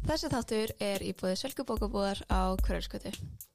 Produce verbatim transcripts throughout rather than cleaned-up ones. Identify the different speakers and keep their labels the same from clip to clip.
Speaker 1: Þessi þáttur er í boði Sölku bókabúðar á Hverfisgötu.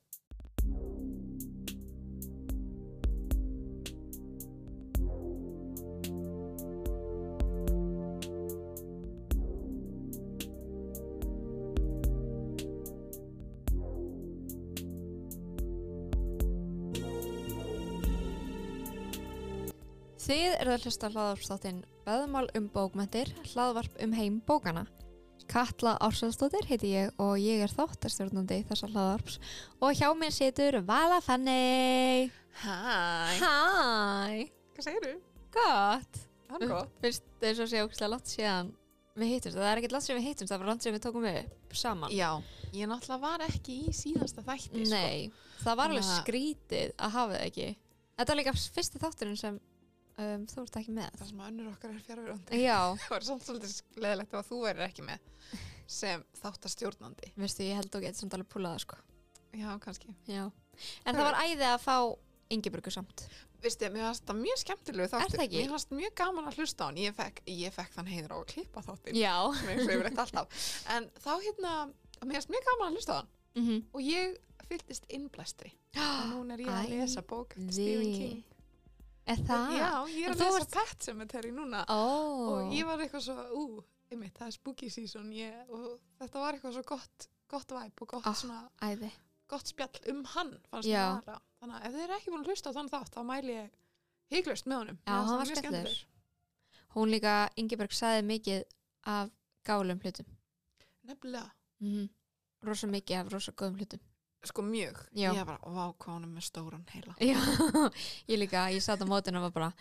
Speaker 1: Þið eru að hlusta hlaðvarpsþáttinn Veðmál um bókmenntir, hlaðvarp um heim bókana. Katla Ársælsdóttir heiti ég og ég er þáttarstjórnandi þessa hlaðvarps og hjá mér situr Vala Fanney.
Speaker 2: Hæ.
Speaker 1: Hæ.
Speaker 2: Hvað segirðu?
Speaker 1: Gott.
Speaker 2: Það er gott.
Speaker 1: Fyrst þess að sé ókslega langt síðan við hittumst. Það er ekkert langt síðan við hittumst, það var langt síðan við tókum við upp saman.
Speaker 2: Já, ég náttúrulega var ekki í síðasta þætti.
Speaker 1: Nei,
Speaker 2: sko.
Speaker 1: það var alveg
Speaker 2: Þannig að-
Speaker 1: skrítið að hafa það ekki. Þetta var líka fyrsti þátturinn sem um, þú ert ekki með.
Speaker 2: Það sem að önnur okkar er fjarverandi.
Speaker 1: Já,
Speaker 2: Það var samt svolítið leðilegt ef að þú værir ekki með sem þáttastjórnandi.
Speaker 1: veistu, ég held þú getur samt alveg púlað það, sko.
Speaker 2: Já, kannski.
Speaker 1: Já. En það var æði að fá Ingibjörgu samt.
Speaker 2: Vistu, mér fannst það mjög skemmtilegu þáttur.
Speaker 1: það ekki?
Speaker 2: Mér fannst mjög gaman að hlusta á hann. Ég fekk, ég fekk þann heiður á að klippa þáttin.
Speaker 1: Já.
Speaker 2: Sem eins og yfir eitt alltaf. En þá hérna, mér fannst mjög gaman að hlusta á hann.
Speaker 1: Mm -hmm.
Speaker 2: Og ég fylgdist innblæstri. Og núna er ég að
Speaker 1: Æ,
Speaker 2: lesa bók eftir Stephen King.
Speaker 1: Er það?
Speaker 2: Já, ég er
Speaker 1: En
Speaker 2: að
Speaker 1: þú
Speaker 2: lesa
Speaker 1: ert-
Speaker 2: Pet Sematary núna.
Speaker 1: Ó.
Speaker 2: Og ég var eitthvað svo, ú, einmitt, það er spooky season ég, og þetta var eitthvað svo gott gott væp og gott,
Speaker 1: Ah,
Speaker 2: svona,
Speaker 1: æði.
Speaker 2: gott spjall um hann fannst
Speaker 1: Já.
Speaker 2: mér vera. Þannig að ef þið eru ekki búin að hlusta á þann þátt þá mæli ég hygglust með honum.
Speaker 1: Já,
Speaker 2: Mér fannst
Speaker 1: hann var
Speaker 2: mjög
Speaker 1: skemmtilegur. Hún líka, Ingibjörg sagði mikið af gálum hlutum.
Speaker 2: Nefnilega,
Speaker 1: Mm Rosa mikið af rosa góðum hlutum.
Speaker 2: sko mjög.
Speaker 1: Já.
Speaker 2: Ég bara, vá, hvað hann er með stóran heila.
Speaker 1: Já, ég líka, ég satt á mótinu og var bara,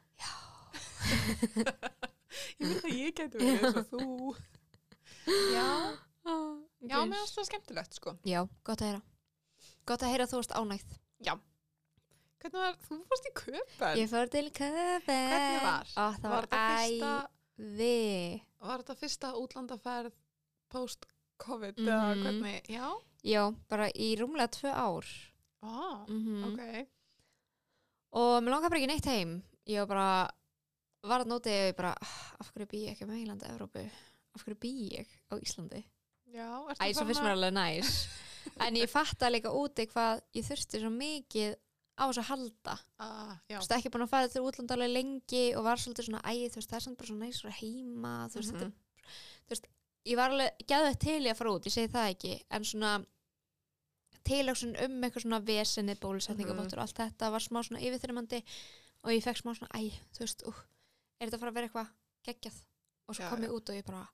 Speaker 2: Ég veit að ég gæti verið eins og þú. Já, já, mér fannst það skemmtilegt, sko.
Speaker 1: Já, gott að heyra. Gott að heyra að þú varst ánægð.
Speaker 2: Já. Hvernig var, þú fórst í Köpen?
Speaker 1: Ég fór til Köpen.
Speaker 2: Hvernig var?
Speaker 1: Ó, það
Speaker 2: Var
Speaker 1: var,
Speaker 2: þetta fyrsta-
Speaker 1: æði.
Speaker 2: Var þetta fyrsta útlandaferð post-covid
Speaker 1: Mhm.
Speaker 2: eða hvernig? Já?
Speaker 1: Já, bara í rúmlega tvö ár.
Speaker 2: Ah,
Speaker 1: Mm
Speaker 2: ok.
Speaker 1: Og mér langar bara ekki neitt heim. Ég var bara, var að nóti og ég bara, "Ah, af hverju bý ég ekki á meginlandi Evrópu? Af hverju bý ég á Íslandi?
Speaker 2: Já, ertu
Speaker 1: Æ, svo
Speaker 2: farin
Speaker 1: fyrst mér alveg næs. En ég fatta líka úti hvað ég þurfti svo mikið á þess að halda.
Speaker 2: Ah, já.
Speaker 1: Þú veist, ekki búin að fara til útlanda alveg lengi og var svolítið svona, æ, þú veist, það er samt bara svona næs að vera heima, þú veist,
Speaker 2: Mhm.
Speaker 1: þetta, þú veist, ég var alveg geðveitt til í að fara út, ég segi það ekki, en svona tilöksun um eitthvað svona vesenni, bólusetningabóttur og allt þetta var smá svona yfirþyrmandi og ég fekk smá svona, æ, þú veist, uh, er þetta að fara að vera eitthvað geggjað? Og svo
Speaker 2: Já,
Speaker 1: kom
Speaker 2: já.
Speaker 1: ég út og ég bara,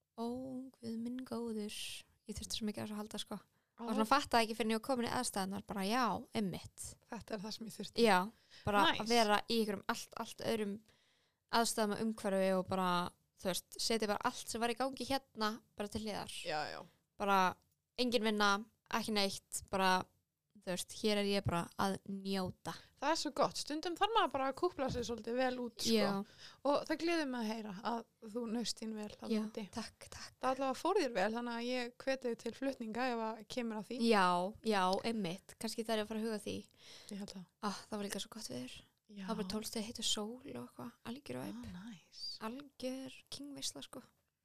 Speaker 1: ó, guð minn góður, ég þurfti svo mikið að þessu að halda, sko. Og svona fattaði ekki fyrir en ég var komin í aðstæðanar, bara já, einmitt.
Speaker 2: Þetta er það sem ég þurfti.
Speaker 1: Já, bara
Speaker 2: Nice.
Speaker 1: að vera í ykkurum allt, allt öðrum aðstæðum og umhverfi og bara, þú veist, setja bara allt sem var í gangi hérna bara til hliðar.
Speaker 2: Já, já.
Speaker 1: Bara engin vinna, ekki neitt, bara, þú veist, hér er ég bara að njóta.
Speaker 2: Það er svo gott. Stundum þarf maður bara að kúpla sig svolítið vel út, sko.
Speaker 1: Já,
Speaker 2: Og það gleður mig að heyra að þú naust þín vel að
Speaker 1: já,
Speaker 2: úti.
Speaker 1: takk, takk.
Speaker 2: Það allavega fór þér vel, þannig að ég hveti þig til flutninga ef að kemur að því.
Speaker 1: Já, já, einmitt, kannski það er að fara að huga því.
Speaker 2: Ég held það.
Speaker 1: Ah, það var líka svo gott viður.
Speaker 2: Já.
Speaker 1: Það var bara tólstið heitur sól og eitthvað, algjör væp.
Speaker 2: Ah, nice.
Speaker 1: Algjör kingveisla, sko.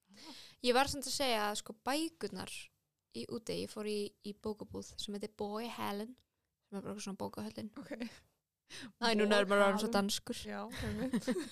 Speaker 1: Ég var samt að segja að sko bækurnar í úti, ég fór í, í bókabúð sem heitir Boy Helen, sem er bara eitthvað svona bókahöllin.
Speaker 2: Ok.
Speaker 1: Æ, núna er maður orðinn svo
Speaker 2: Boy
Speaker 1: danskur.
Speaker 2: Já, einmitt.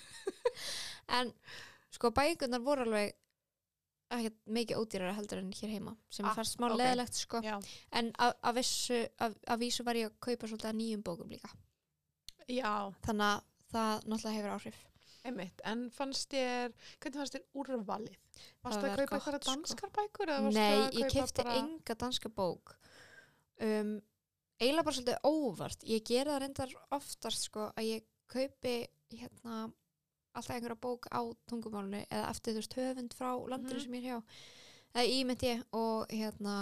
Speaker 1: En sko bækurnar voru alveg ekkert mikið ódýrara heldur en hér heima, sem
Speaker 2: Ah,
Speaker 1: ah, fannst smá
Speaker 2: ok.
Speaker 1: leðilegt, sko.
Speaker 2: Já.
Speaker 1: En að, að, vissu, að, að vísu var ég að kaupa svolítið að nýjum bókum líka.
Speaker 2: Já,
Speaker 1: Þannig að það náttúrulega hefur áhrif.
Speaker 2: einmitt. En fannst þér, hvernig fannst þér úrvalið? Varstu
Speaker 1: Það
Speaker 2: að
Speaker 1: var
Speaker 2: kaupa
Speaker 1: gott,
Speaker 2: eitthvað
Speaker 1: sko.
Speaker 2: danskar bækur? Eða varstu
Speaker 1: Nei,
Speaker 2: að
Speaker 1: ég
Speaker 2: kaupa
Speaker 1: kefti
Speaker 2: bara...
Speaker 1: enga danska bók. Um, eiginlega bara svolítið óvart. Ég gera það reyndar oftast sko að ég kaupi hérna alltaf einhverja bók á tungumálinu eða eftir þú veist höfund frá landinu
Speaker 2: Mhm.
Speaker 1: sem ég er hjá. Eða ímynd ég og hérna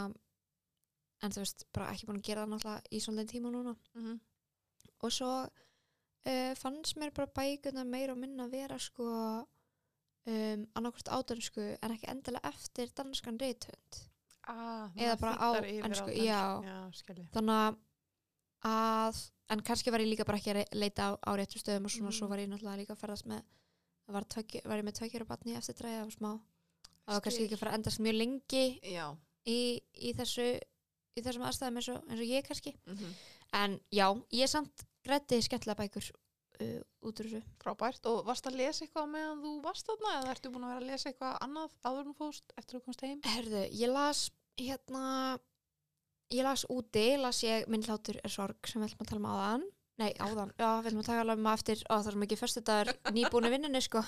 Speaker 1: en þú veist bara ekki búin að gera það náttúrulega í svolítið tíma núna.
Speaker 2: Mhm.
Speaker 1: Og svo uh, fannst mér bara bækurnar meira og minna vera sko um, annarkvort á dönsku en ekki endilega eftir danskan rithönd.
Speaker 2: Ah,
Speaker 1: Eða
Speaker 2: maður
Speaker 1: bara á
Speaker 2: þýddar yfir
Speaker 1: ensku,
Speaker 2: dönsku.
Speaker 1: já.
Speaker 2: Já, skilji.
Speaker 1: Þannig að en kannski var ég líka bara ekki að re- leita á, á réttu stöðum og svona,
Speaker 2: Mm.
Speaker 1: svo var ég náttúrulega líka að ferðast með var, tökki, var ég með tveikjara barni eftir dræði og smá það var kannski ekki að fara að endast mjög lengi
Speaker 2: Já.
Speaker 1: í, í þessu í þessum aðstæðum eins og, eins og ég kannski
Speaker 2: Mm-hmm.
Speaker 1: en já, ég samt grætti skemmtilega bækur uh, út úr þessu.
Speaker 2: Frábært. Og varst að lesa eitthvað meðan þú varst þarna eða ertu búin að vera að lesa eitthvað annað áður en þú fórst eftir að komast heim?
Speaker 1: Herðu, ég las hérna ég las úti, las ég Minn hlátur er sorg sem við ætlum að tala um áðan nei, áðan, já, við ætlum að tala um eftir ó, það er mikið föstudagur nýbúinu vinnunni sko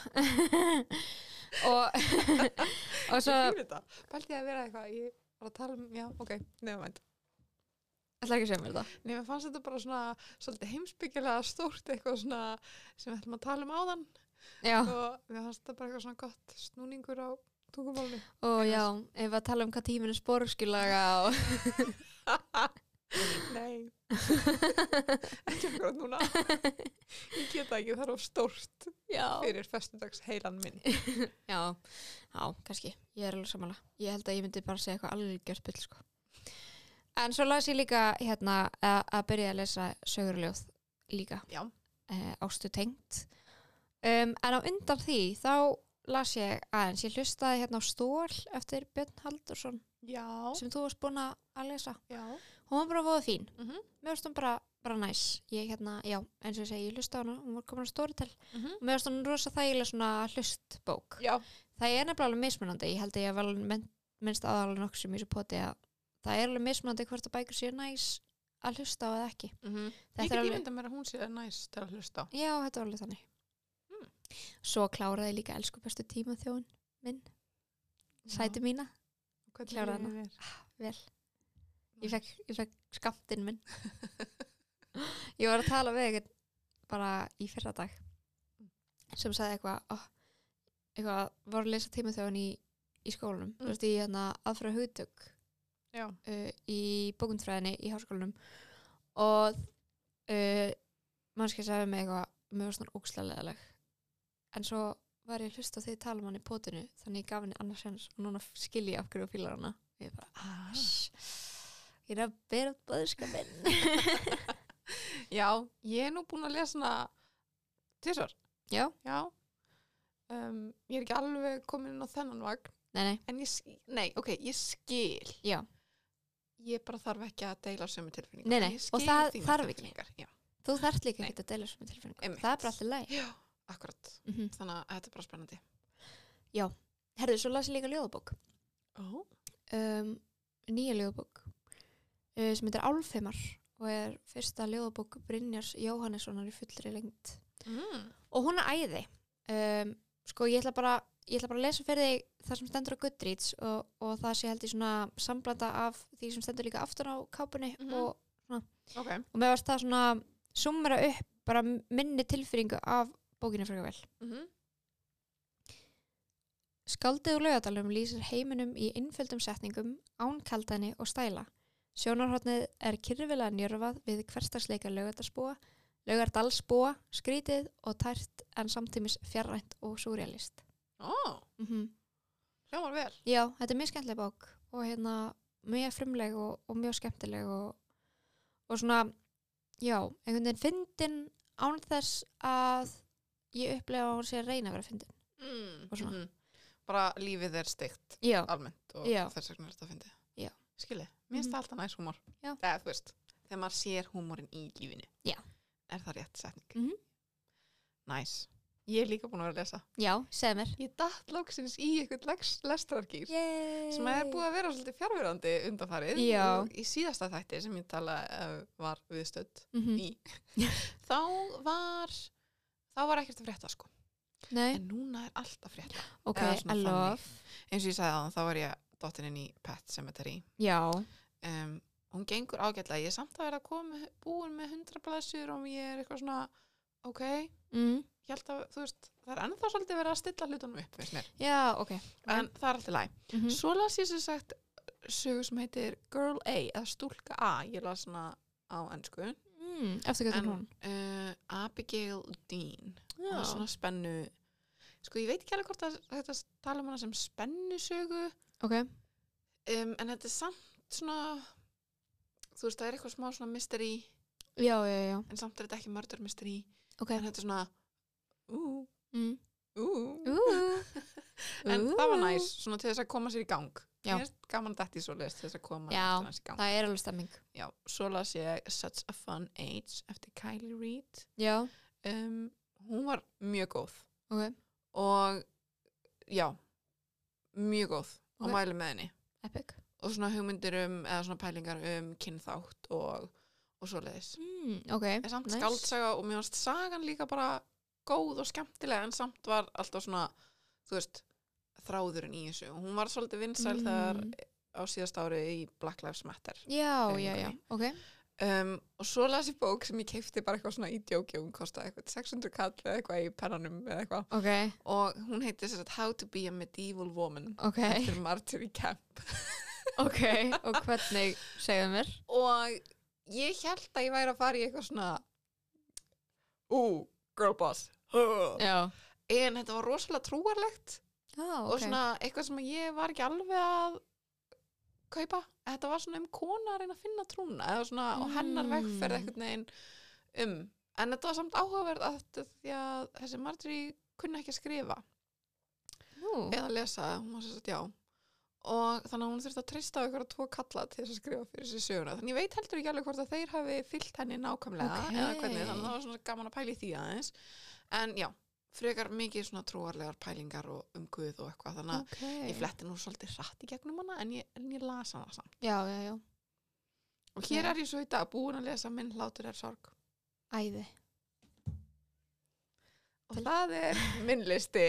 Speaker 1: og og svo
Speaker 2: Ég veit það. Pældi ég að vera eitthvað, ég var að tala um, já, ok, nefnvænt.
Speaker 1: ætla ekki að segja mér þetta.
Speaker 2: Nei, mér fannst þetta bara svona svolítið heimsbyggilega stórt eitthvað svona sem við ætlum að tala um áðan
Speaker 1: Já,
Speaker 2: og mér fannst þetta bara eitthvað svona gott snúningur á tungumálunni.
Speaker 1: og já, ef við að tala um hvað tíminn er sporskulaga og
Speaker 2: Nei. Ekki akkurat núna. Ég geta ekki, það er of stórt
Speaker 1: já,
Speaker 2: fyrir föstudags heilan minn.
Speaker 1: já, já, kannski ég er alveg sammála, ég held að ég myndi bara segja eitthvað alveg gjört bull sko. En svo las ég líka hérna að, að byrja að lesa sögurljóð líka
Speaker 2: Já.
Speaker 1: e, ástu tengt um, en á undan því þá las ég aðeins, ég hlustaði hérna á Stól eftir Björn Halldórsson
Speaker 2: Já.
Speaker 1: sem þú varst búin að lesa
Speaker 2: Já.
Speaker 1: hún var bara voða fín,
Speaker 2: Mhm.
Speaker 1: mér varst hún bara, bara næs ég hérna, já, eins og ég segi, ég hlustaði á hana hún var komin á Storytel
Speaker 2: Mhm.
Speaker 1: og mér varst hún rosa þægilega svona hlustbók
Speaker 2: Já.
Speaker 1: það er nefnilega alveg mismunandi, ég held að ég hef vel men, minnst aðalega nokkuð sem í þessu poti að það er alveg mismunandi hvort að bækur séu næs að hlusta á eða ekki.
Speaker 2: Mhm.
Speaker 1: Þetta
Speaker 2: Ég
Speaker 1: er
Speaker 2: get
Speaker 1: alveg-
Speaker 2: ímynda mér að hún sé næs til að hlusta á.
Speaker 1: Já, þetta var alveg þannig.
Speaker 2: Mm.
Speaker 1: Svo kláraði ég líka elsku bestu tímaþjóðin minn, sæti mína,
Speaker 2: Hvernig
Speaker 1: kláraði
Speaker 2: líður
Speaker 1: hana.
Speaker 2: þér?
Speaker 1: vel. Ég fekk, ég fekk skammtinn minn. Ég var að tala við eitthvað bara í fyrra dag sem sagði eitthvað, ó, eitthvað var að lesa tímaþjóðin í, í skólanum.
Speaker 2: Mm.
Speaker 1: Þú veist, í hérna aðfra hugtök
Speaker 2: Já.
Speaker 1: uh, í bókmennafræðinni í háskólanum og uh, mannski sagði mig eitthvað mér var svona ógeðslega leiðileg en svo var ég að hlusta á því tala um hann í potinu þannig ég gaf henni annars sens og núna skil ég af hverju og fílar hana og ég bara, ah, ég er að bera út boðskapinn.
Speaker 2: Já, ég er nú búin að lesa hana tvisvar.
Speaker 1: Já,
Speaker 2: Já. Um, ég er ekki alveg komin inn á þennan vagn.
Speaker 1: nei, nei,
Speaker 2: En ég, sk- nei, ok, ég skil.
Speaker 1: já
Speaker 2: Ég bara þarf ekki að deila sömu tilfinningar.
Speaker 1: Nei, nei,
Speaker 2: Ég skil
Speaker 1: og það
Speaker 2: þínar
Speaker 1: þarf ekki.
Speaker 2: tilfinningar, Já,
Speaker 1: þú þarft líka
Speaker 2: Nei.
Speaker 1: ekki að deila sem tilfinningu
Speaker 2: Einmitt.
Speaker 1: það er bara alltaf læg
Speaker 2: já, akkurat.
Speaker 1: mm -hmm.
Speaker 2: Þannig að þetta er bara spennandi.
Speaker 1: Herðu, svo las ég líka ljóðabók
Speaker 2: Ó.
Speaker 1: um, nýja ljóðabók uh, sem heitir Álfheimar og er fyrsta ljóðabók Brynjars Jóhannessonar í fullri lengd
Speaker 2: Mm.
Speaker 1: og hún er æði um, sko ég ætla bara ég ætla bara að lesa fyrir þig það sem stendur á Goodreads og, og það sé held ég svona samblanda af því sem stendur líka aftur á kápunni
Speaker 2: Mhm.
Speaker 1: og,
Speaker 2: Ok.
Speaker 1: og mér varst það svona summera upp bara minni tilfinningu af bókinu frekar vel.
Speaker 2: Mhm.
Speaker 1: Skáldið úr Laugardalnum lýsir heiminum í einföldum setningum, án kaldæni og stæla. Sjónarhornið er kyrfilega njörfað við hversdagsleika Laugardalsbúa, Laugardalsbúa, skrítið og tært en samtímis fjarrænt og súrrealist.
Speaker 2: Ó,
Speaker 1: Mm -hmm.
Speaker 2: hljómar vel.
Speaker 1: Já, þetta er mjög skemmtileg bók og hérna mjög frumleg og, og mjög skemmtileg og, og svona, já, einhvern veginn fyndin án þess að ég upplega að hún sé að reyna að vera fyndin.
Speaker 2: Mm.
Speaker 1: Og svona.
Speaker 2: Mhm. Bara lífið er steikt
Speaker 1: Já,
Speaker 2: almennt og
Speaker 1: Já.
Speaker 2: þess vegna er þetta að fyndi.
Speaker 1: Já.
Speaker 2: Skilji, mér finnst
Speaker 1: Mhm.
Speaker 2: það alltaf næs húmor.
Speaker 1: Já.
Speaker 2: Eða, þú veist, þegar maður sér húmorinn í lífinu.
Speaker 1: Já.
Speaker 2: Er það rétt setning?
Speaker 1: Mhm.
Speaker 2: Næs. Ég er líka búin að vera að lesa.
Speaker 1: já, segð mér.
Speaker 2: Ég datt lóksins í eitthvað lestrargýr
Speaker 1: Yay.
Speaker 2: sem er búið að vera svolítið fjárverandi undanfarið.
Speaker 1: Já.
Speaker 2: Og í síðasta þætti sem ég tala uh, var viðstödd
Speaker 1: Mm
Speaker 2: í, þá var þá var ekkert að frétta sko.
Speaker 1: Nei,
Speaker 2: En núna er allt að frétta.
Speaker 1: ok,
Speaker 2: eða svona
Speaker 1: I love.
Speaker 2: Eins og ég sagði aðan, þá var ég dottin inn í Pet Cemetery.
Speaker 1: Já,
Speaker 2: Um, hún gengur ágætlega. Ég er samt að vera að koma með- búin með hundra blaðsjur og ég er eitthvað svona, ok,
Speaker 1: mm.
Speaker 2: ég held að, þú veist, það er ennþá svolítið verið að stilla hlutunum upp, veist mér.
Speaker 1: já, ok.
Speaker 2: En það er alltaf læg.
Speaker 1: Mm -hmm.
Speaker 2: Svo las ég sem sagt sögu sem heitir Girl A, eða Stúlka A. Ég las hana á ensku.
Speaker 1: mm, eftir hvað
Speaker 2: En
Speaker 1: hún.
Speaker 2: uh, Abigail Dean. Það
Speaker 1: Já,
Speaker 2: er svona spennu. Sko, ég veit ekki alveg hvort að þetta tala um hana sem spennusögu.
Speaker 1: ok.
Speaker 2: Um, en þetta er samt svona, þú veist, það er eitthvað smá svona mystery,
Speaker 1: Já, já, já,
Speaker 2: en samt er þetta ekki murder mystery.
Speaker 1: ok.
Speaker 2: En þetta er svona, ú,
Speaker 1: Mm.
Speaker 2: Ú.
Speaker 1: Ú.
Speaker 2: En
Speaker 1: Ú.
Speaker 2: það var næs, svona til þess að koma sér í gang.
Speaker 1: Já.
Speaker 2: Mér finnst gaman dætt í svoleiðis til þess að koma
Speaker 1: Já,
Speaker 2: í gang.
Speaker 1: það er alveg stemming.
Speaker 2: Já, svo las ég Such a Fun Age eftir Kylie Reid.
Speaker 1: Já,
Speaker 2: Um, hún var mjög góð
Speaker 1: ok,
Speaker 2: og já, mjög góð og
Speaker 1: Ok.
Speaker 2: mæli með henni.
Speaker 1: epic.
Speaker 2: Og svona hugmyndir um, eða svona pælingar um kynþátt og, og svoleiðis.
Speaker 1: Mm, ok,
Speaker 2: Er samt
Speaker 1: nice.
Speaker 2: skaldsaga og mér varst sagan líka bara góð og skemmtilega en samt var alltaf svona, þú veist, þráðurinn í þessu. Og hún var svolítið vinsæl
Speaker 1: Mm.
Speaker 2: þegar á síðast ári í Black Lives Matter.
Speaker 1: Já, já, já,
Speaker 2: hreyfingunni.
Speaker 1: ok.
Speaker 2: Um, og svo las ég bók sem ég keipti bara eitthvað svona í djóki og hún kostaði eitthvað sex hundruð kall eða eitthvað í pennanum eða eitthvað.
Speaker 1: Ok,
Speaker 2: Og hún heitir þess að How to be a Medieval Woman
Speaker 1: ok,
Speaker 2: eftir Marjorie Kemp.
Speaker 1: ok. Og hvernig, segðu mér?
Speaker 2: Og ég held að ég væri að fara í eitthvað svona ú, girl boss.
Speaker 1: Já.
Speaker 2: En þetta var rosalega trúarlegt
Speaker 1: Ah,
Speaker 2: og
Speaker 1: ok.
Speaker 2: svona eitthvað sem ég var ekki alveg að kaupa. Þetta var svona um kona að reyna að finna trúna eða svona mm. og hennar vegferð einhvern veginn um. En þetta var samt áhugaverð að því að þessi Marjorie kunni ekki að skrifa
Speaker 1: Nú,
Speaker 2: eða lesa, hún var svo að já. Og þannig að hún þurfti að treysta á ykkur tvo kalla til þess að skrifa fyrir sér söguna. Þannig ég veit heldur ekki alveg hvort að þeir hafi fyllt henni nákvæmlega
Speaker 1: Ok.
Speaker 2: eða hvernig, þannig að það var svona gaman að pæla í því aðeins. En já, frekar mikið svona trúarlegar pælingar og um Guð og eitthvað, þannig að
Speaker 1: ok.
Speaker 2: ég fletti nú svolítið hratt í gegnum hana en ég, en ég las hana samt.
Speaker 1: Já, já, já.
Speaker 2: Og hér
Speaker 1: Já.
Speaker 2: er ég svo í dag búin að lesa Minn hlátur er sorg.
Speaker 1: Æði.
Speaker 2: Og það er minn listi.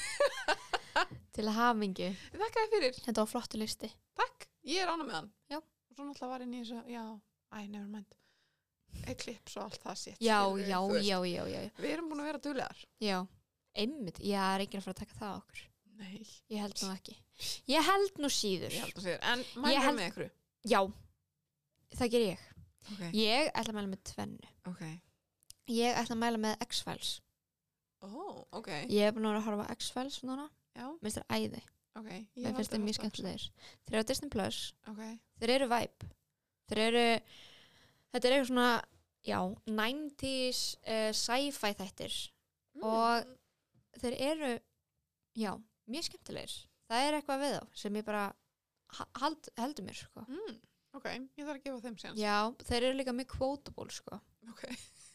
Speaker 1: Til hamingju.
Speaker 2: Þakka þér fyrir.
Speaker 1: Þetta var flottu listi.
Speaker 2: Takk, ég er ána með hann.
Speaker 1: Já.
Speaker 2: Og svo náttúrulega var inn í þessu, já, æ, never mind. Eclipse og allt það sitt.
Speaker 1: Já,
Speaker 2: skilurðu,
Speaker 1: já,
Speaker 2: þú veist.
Speaker 1: já, já, já.
Speaker 2: Við erum búin að vera duglegar.
Speaker 1: Já. Einmitt, ég er ekki að fara að taka það á okkur.
Speaker 2: Nei,
Speaker 1: Ég held nú ekki. Ég held nú síður.
Speaker 2: ég held að segja. En
Speaker 1: Ég
Speaker 2: mælum
Speaker 1: held-
Speaker 2: með ykkur.
Speaker 1: Já, það ger ég.
Speaker 2: Ok,
Speaker 1: Ég ætla að mæla með tvennu.
Speaker 2: ok.
Speaker 1: Ég ætla að mæla með X-Files.
Speaker 2: Ó, ok.
Speaker 1: Ég hef búin að vera að horfa á X-Files núna.
Speaker 2: Já,
Speaker 1: Mér finnst það æði.
Speaker 2: ok.
Speaker 1: Mér finnst það mjög skemmtilegir. Þeir eru á Disney Plus.
Speaker 2: Ok,
Speaker 1: Þeir eru vibe. Þeir eru, þetta er eitthvað svona, já, nineties uh, sci-fi þættir. Og þeir eru, já, mjög skemmtilegir. Það er eitthvað við þá sem ég bara ha- hald, heldur mér, sko.
Speaker 2: mm, ok, ég þarf að gefa þeim séns.
Speaker 1: Já, þeir eru líka mjög quotable, sko.
Speaker 2: Ok.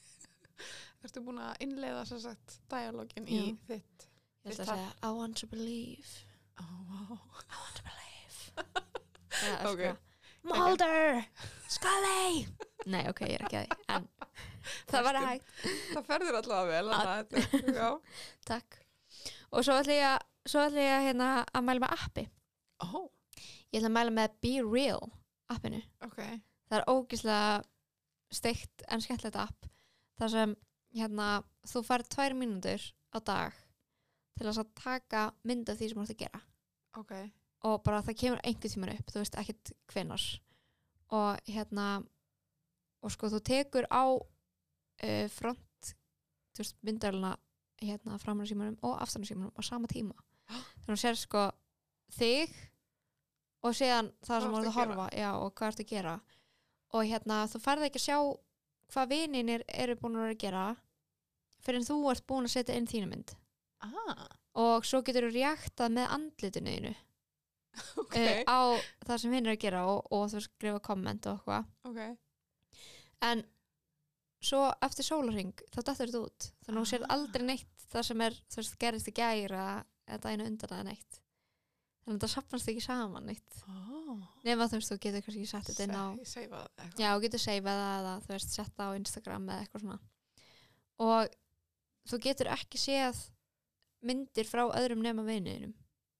Speaker 2: Ertu búin að innleiða sem sagt dialogin í
Speaker 1: Já.
Speaker 2: þitt?
Speaker 1: Ég ætla
Speaker 2: Þitt
Speaker 1: að segja, I want to believe.
Speaker 2: Ó, vá.
Speaker 1: I want to believe. Já,
Speaker 2: Ok.
Speaker 1: sko. Mulder! Scully! Nei, ok, ég er ekki að því. En það var
Speaker 2: Næstum.
Speaker 1: hægt.
Speaker 2: Það ferður allavega vel.
Speaker 1: Að-
Speaker 2: að þetta- Já.
Speaker 1: Takk. Og svo ætla ég, að- svo ætla ég hérna að mæla með appi.
Speaker 2: Ó,
Speaker 1: Ég ætla að mæla með Be Real appinu.
Speaker 2: ok.
Speaker 1: Það er ógeðslega steikt en skemmtilegt app. þar sem hérna, þú fær tvær mínútur á dag til þess að taka mynd af því sem þú ert að gera.
Speaker 2: Ok.
Speaker 1: Og bara það kemur einhver tímar upp, þú veist ekkert hvenær. Og hérna, og sko þú tekur á uh, front, þú veist, myndalina hérna framar símanum og aftan símanum á sama tíma. Þannig að sér sko þig og síðan það sem þú ert að horfa, já, og hvað ert að gera. Og hérna, þú færði ekki að sjá hvað vininir eru búin að vera að gera fyrir en þú ert búin að setja inn þínu mynd.
Speaker 2: Ah,
Speaker 1: Og svo getur þú reaktað með andlitinu þínu
Speaker 2: ok.
Speaker 1: uh, á það sem hinn er að gera og, og þú skrifa komment og eitthvað.
Speaker 2: Ok.
Speaker 1: En svo eftir sólarhring þá dettur þetta út. Þannig að þú sér aldrei neitt það sem er, þú veist, gerist í gæra eða daginu undan eða neitt. Þannig að það safnast ekki saman neitt.
Speaker 2: Oh.
Speaker 1: Nefn að þú veist, þú getur kannski sett þetta inn á,
Speaker 2: Seifa eitthvað.
Speaker 1: já, þú getur seifað það eða þú veist, sett það á Instagram eða eitthvað svona. Og þú getur ekki séð myndir frá öðrum nema vininum.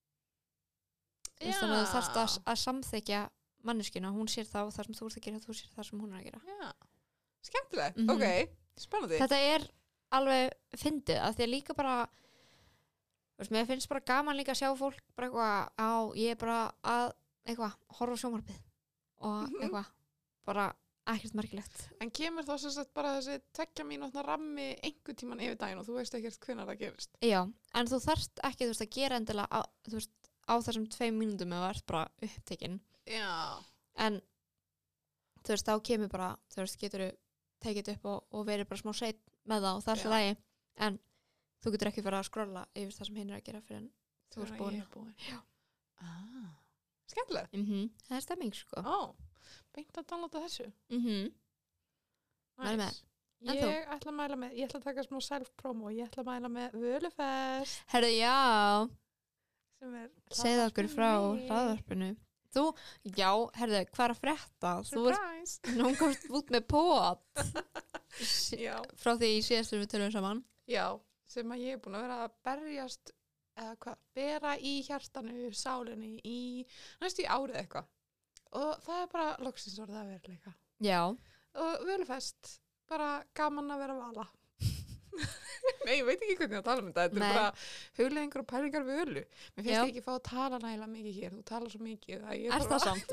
Speaker 1: Þannig að þú þarft að, að samþykja manneskina, hún sér þá það sem þú ert að gera, þú sér það sem hún er að gera.
Speaker 2: Já. Skemmtilegt.
Speaker 1: Mhm.
Speaker 2: Ok. Spennandi.
Speaker 1: Þetta er alveg fyndið, af því að líka bara, þú veist, mér finnst bara gaman líka að sjá fólk bara eitthvað, á, ég er bara að, eitthvað, horfa á sjónvarpið og
Speaker 2: Mhm.
Speaker 1: eitthvað, bara ekkert merkilegt.
Speaker 2: En kemur þá sem sagt bara þessi tekja mínútna rammi einhver tíman yfir daginn og þú veist ekkert hvenær það gerist?
Speaker 1: Já, en þú þarft ekki, þú veist, að gera endilega á, þú veist, á þessum tveim mínútum eða ert bara upptekinn.
Speaker 2: Já.
Speaker 1: En þú veist, þá kemur bara, þú veist, getur þú tekið upp og, og verið bara smá seitt með það og það er
Speaker 2: Já.
Speaker 1: alltaf lægi. En þú getur ekki fara að skrolla yfir það sem hinn er að gera fyrir en þú ert búin.
Speaker 2: búin.
Speaker 1: Já.
Speaker 2: Ah, skemmtilegt.
Speaker 1: Mm -hmm. Það er stemming, sko.
Speaker 2: Ó, beint að downloada þessu.
Speaker 1: Mm -hmm. Mæli með. En
Speaker 2: Ég
Speaker 1: þú?
Speaker 2: ætla að mæla með, ég ætla að taka smá self-promo, ég ætla að mæla með Völufest.
Speaker 1: Herðu, já,
Speaker 2: Sem er
Speaker 1: segðu okkur frá
Speaker 2: hlaðvarpinu.
Speaker 1: hraðvarpinu. Þú, já, herðu, hvað er að frétta? Þú ert
Speaker 2: Surprise.
Speaker 1: nú komst út með pot
Speaker 2: Já.
Speaker 1: frá því í síðastur við tölum saman.
Speaker 2: Já, sem að ég er búin að vera að berjast, eða hvað, bera í hjartanu, sálinni í næstu í árið eitthvað. Og það er bara loksins orðið að vera leika.
Speaker 1: Já.
Speaker 2: Og Völufest, bara gaman að vera að vala. Nei, ég veit ekki hvernig að tala um þetta. Þetta
Speaker 1: Nei.
Speaker 2: er bara hugleiðingar og pælingar Völu. Mér finnst
Speaker 1: Já.
Speaker 2: ég ekki fá að tala nægilega mikið hér. Þú talar svo mikið að ég
Speaker 1: Er
Speaker 2: þarf
Speaker 1: það
Speaker 2: að-
Speaker 1: samt?